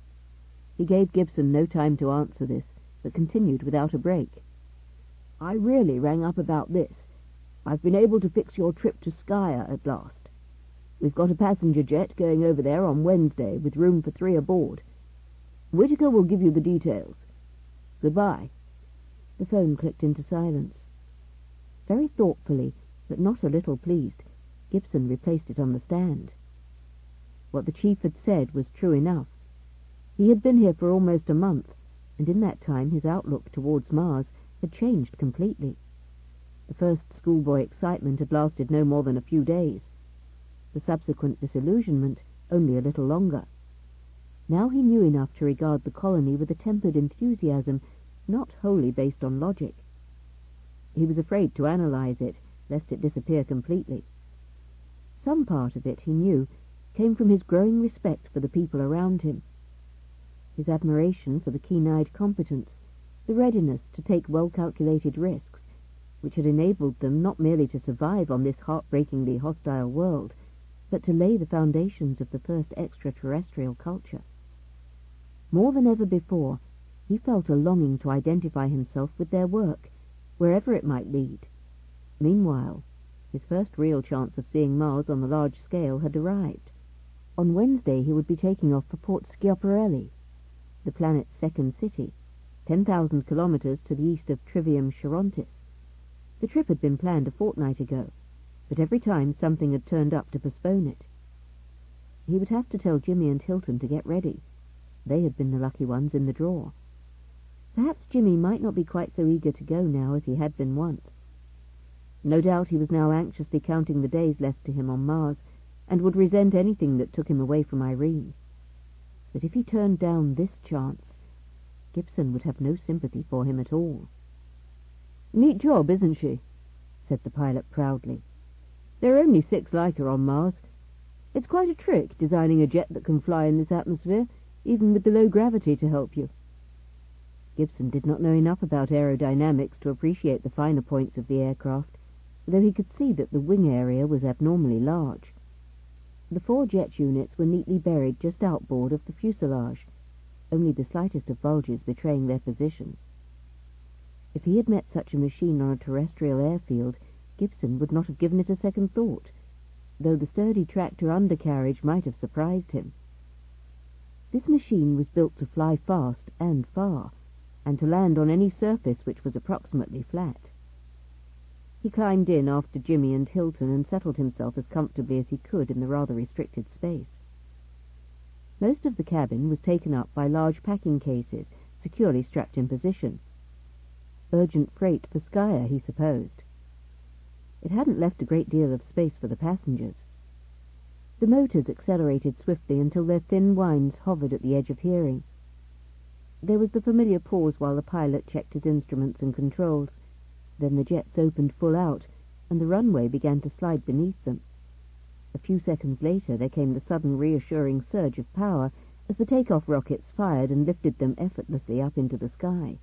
A: He gave Gibson no time to answer this, but continued without a break.
B: "I really rang up about this. I've been able to fix your trip to Skya at last. We've got a passenger jet going over there on Wednesday with room for 3 aboard. Whittaker will give you the details. Goodbye."
A: The phone clicked into silence. Very thoughtfully, but not a little pleased, Gibson replaced it on the stand. What the chief had said was true enough. He had been here for almost a month, and in that time his outlook towards Mars had changed completely. The first schoolboy excitement had lasted no more than a few days. The subsequent disillusionment only a little longer. Now he knew enough to regard the colony with a tempered enthusiasm not wholly based on logic. He was afraid to analyze it, lest it disappear completely. Some part of it, he knew, came from his growing respect for the people around him. His admiration for the keen-eyed competence, the readiness to take well-calculated risks, which had enabled them not merely to survive on this heartbreakingly hostile world, but to lay the foundations of the first extraterrestrial culture. More than ever before, he felt a longing to identify himself with their work, wherever it might lead. Meanwhile, his first real chance of seeing Mars on the large scale had arrived. On Wednesday he would be taking off for Port Schiaparelli, the planet's second city, 10,000 kilometers to the east of Trivium Charontis. The trip had been planned a fortnight ago, but every time something had turned up to postpone it. He would have to tell Jimmy and Hilton to get ready. They had been the lucky ones in the draw. Perhaps Jimmy might not be quite so eager to go now as he had been once. No doubt he was now anxiously counting the days left to him on Mars, and would resent anything that took him away from Irene. But if he turned down this chance, Gibson would have no sympathy for him at all. "Neat job, isn't she?" said the pilot proudly. "There are only 6 like her on Mars. It's quite a trick, designing a jet that can fly in this atmosphere, even with the low gravity to help you." Gibson did not know enough about aerodynamics to appreciate the finer points of the aircraft, though he could see that the wing area was abnormally large. The 4 jet units were neatly buried just outboard of the fuselage, only the slightest of bulges betraying their position. If he had met such a machine on a terrestrial airfield, Gibson would not have given it a second thought, though the sturdy tractor undercarriage might have surprised him. This machine was built to fly fast and far, and to land on any surface which was approximately flat. He climbed in after Jimmy and Hilton and settled himself as comfortably as he could in the rather restricted space. Most of the cabin was taken up by large packing cases, securely strapped in position. Urgent freight for Skya, he supposed. It hadn't left a great deal of space for the passengers. The motors accelerated swiftly until their thin whines hovered at the edge of hearing. There was the familiar pause while the pilot checked his instruments and controls. Then the jets opened full out, and the runway began to slide beneath them. A few seconds later there came the sudden reassuring surge of power as the takeoff rockets fired and lifted them effortlessly up into the sky.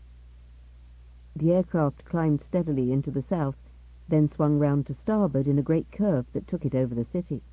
A: The aircraft climbed steadily into the south, then swung round to starboard in a great curve that took it over the city.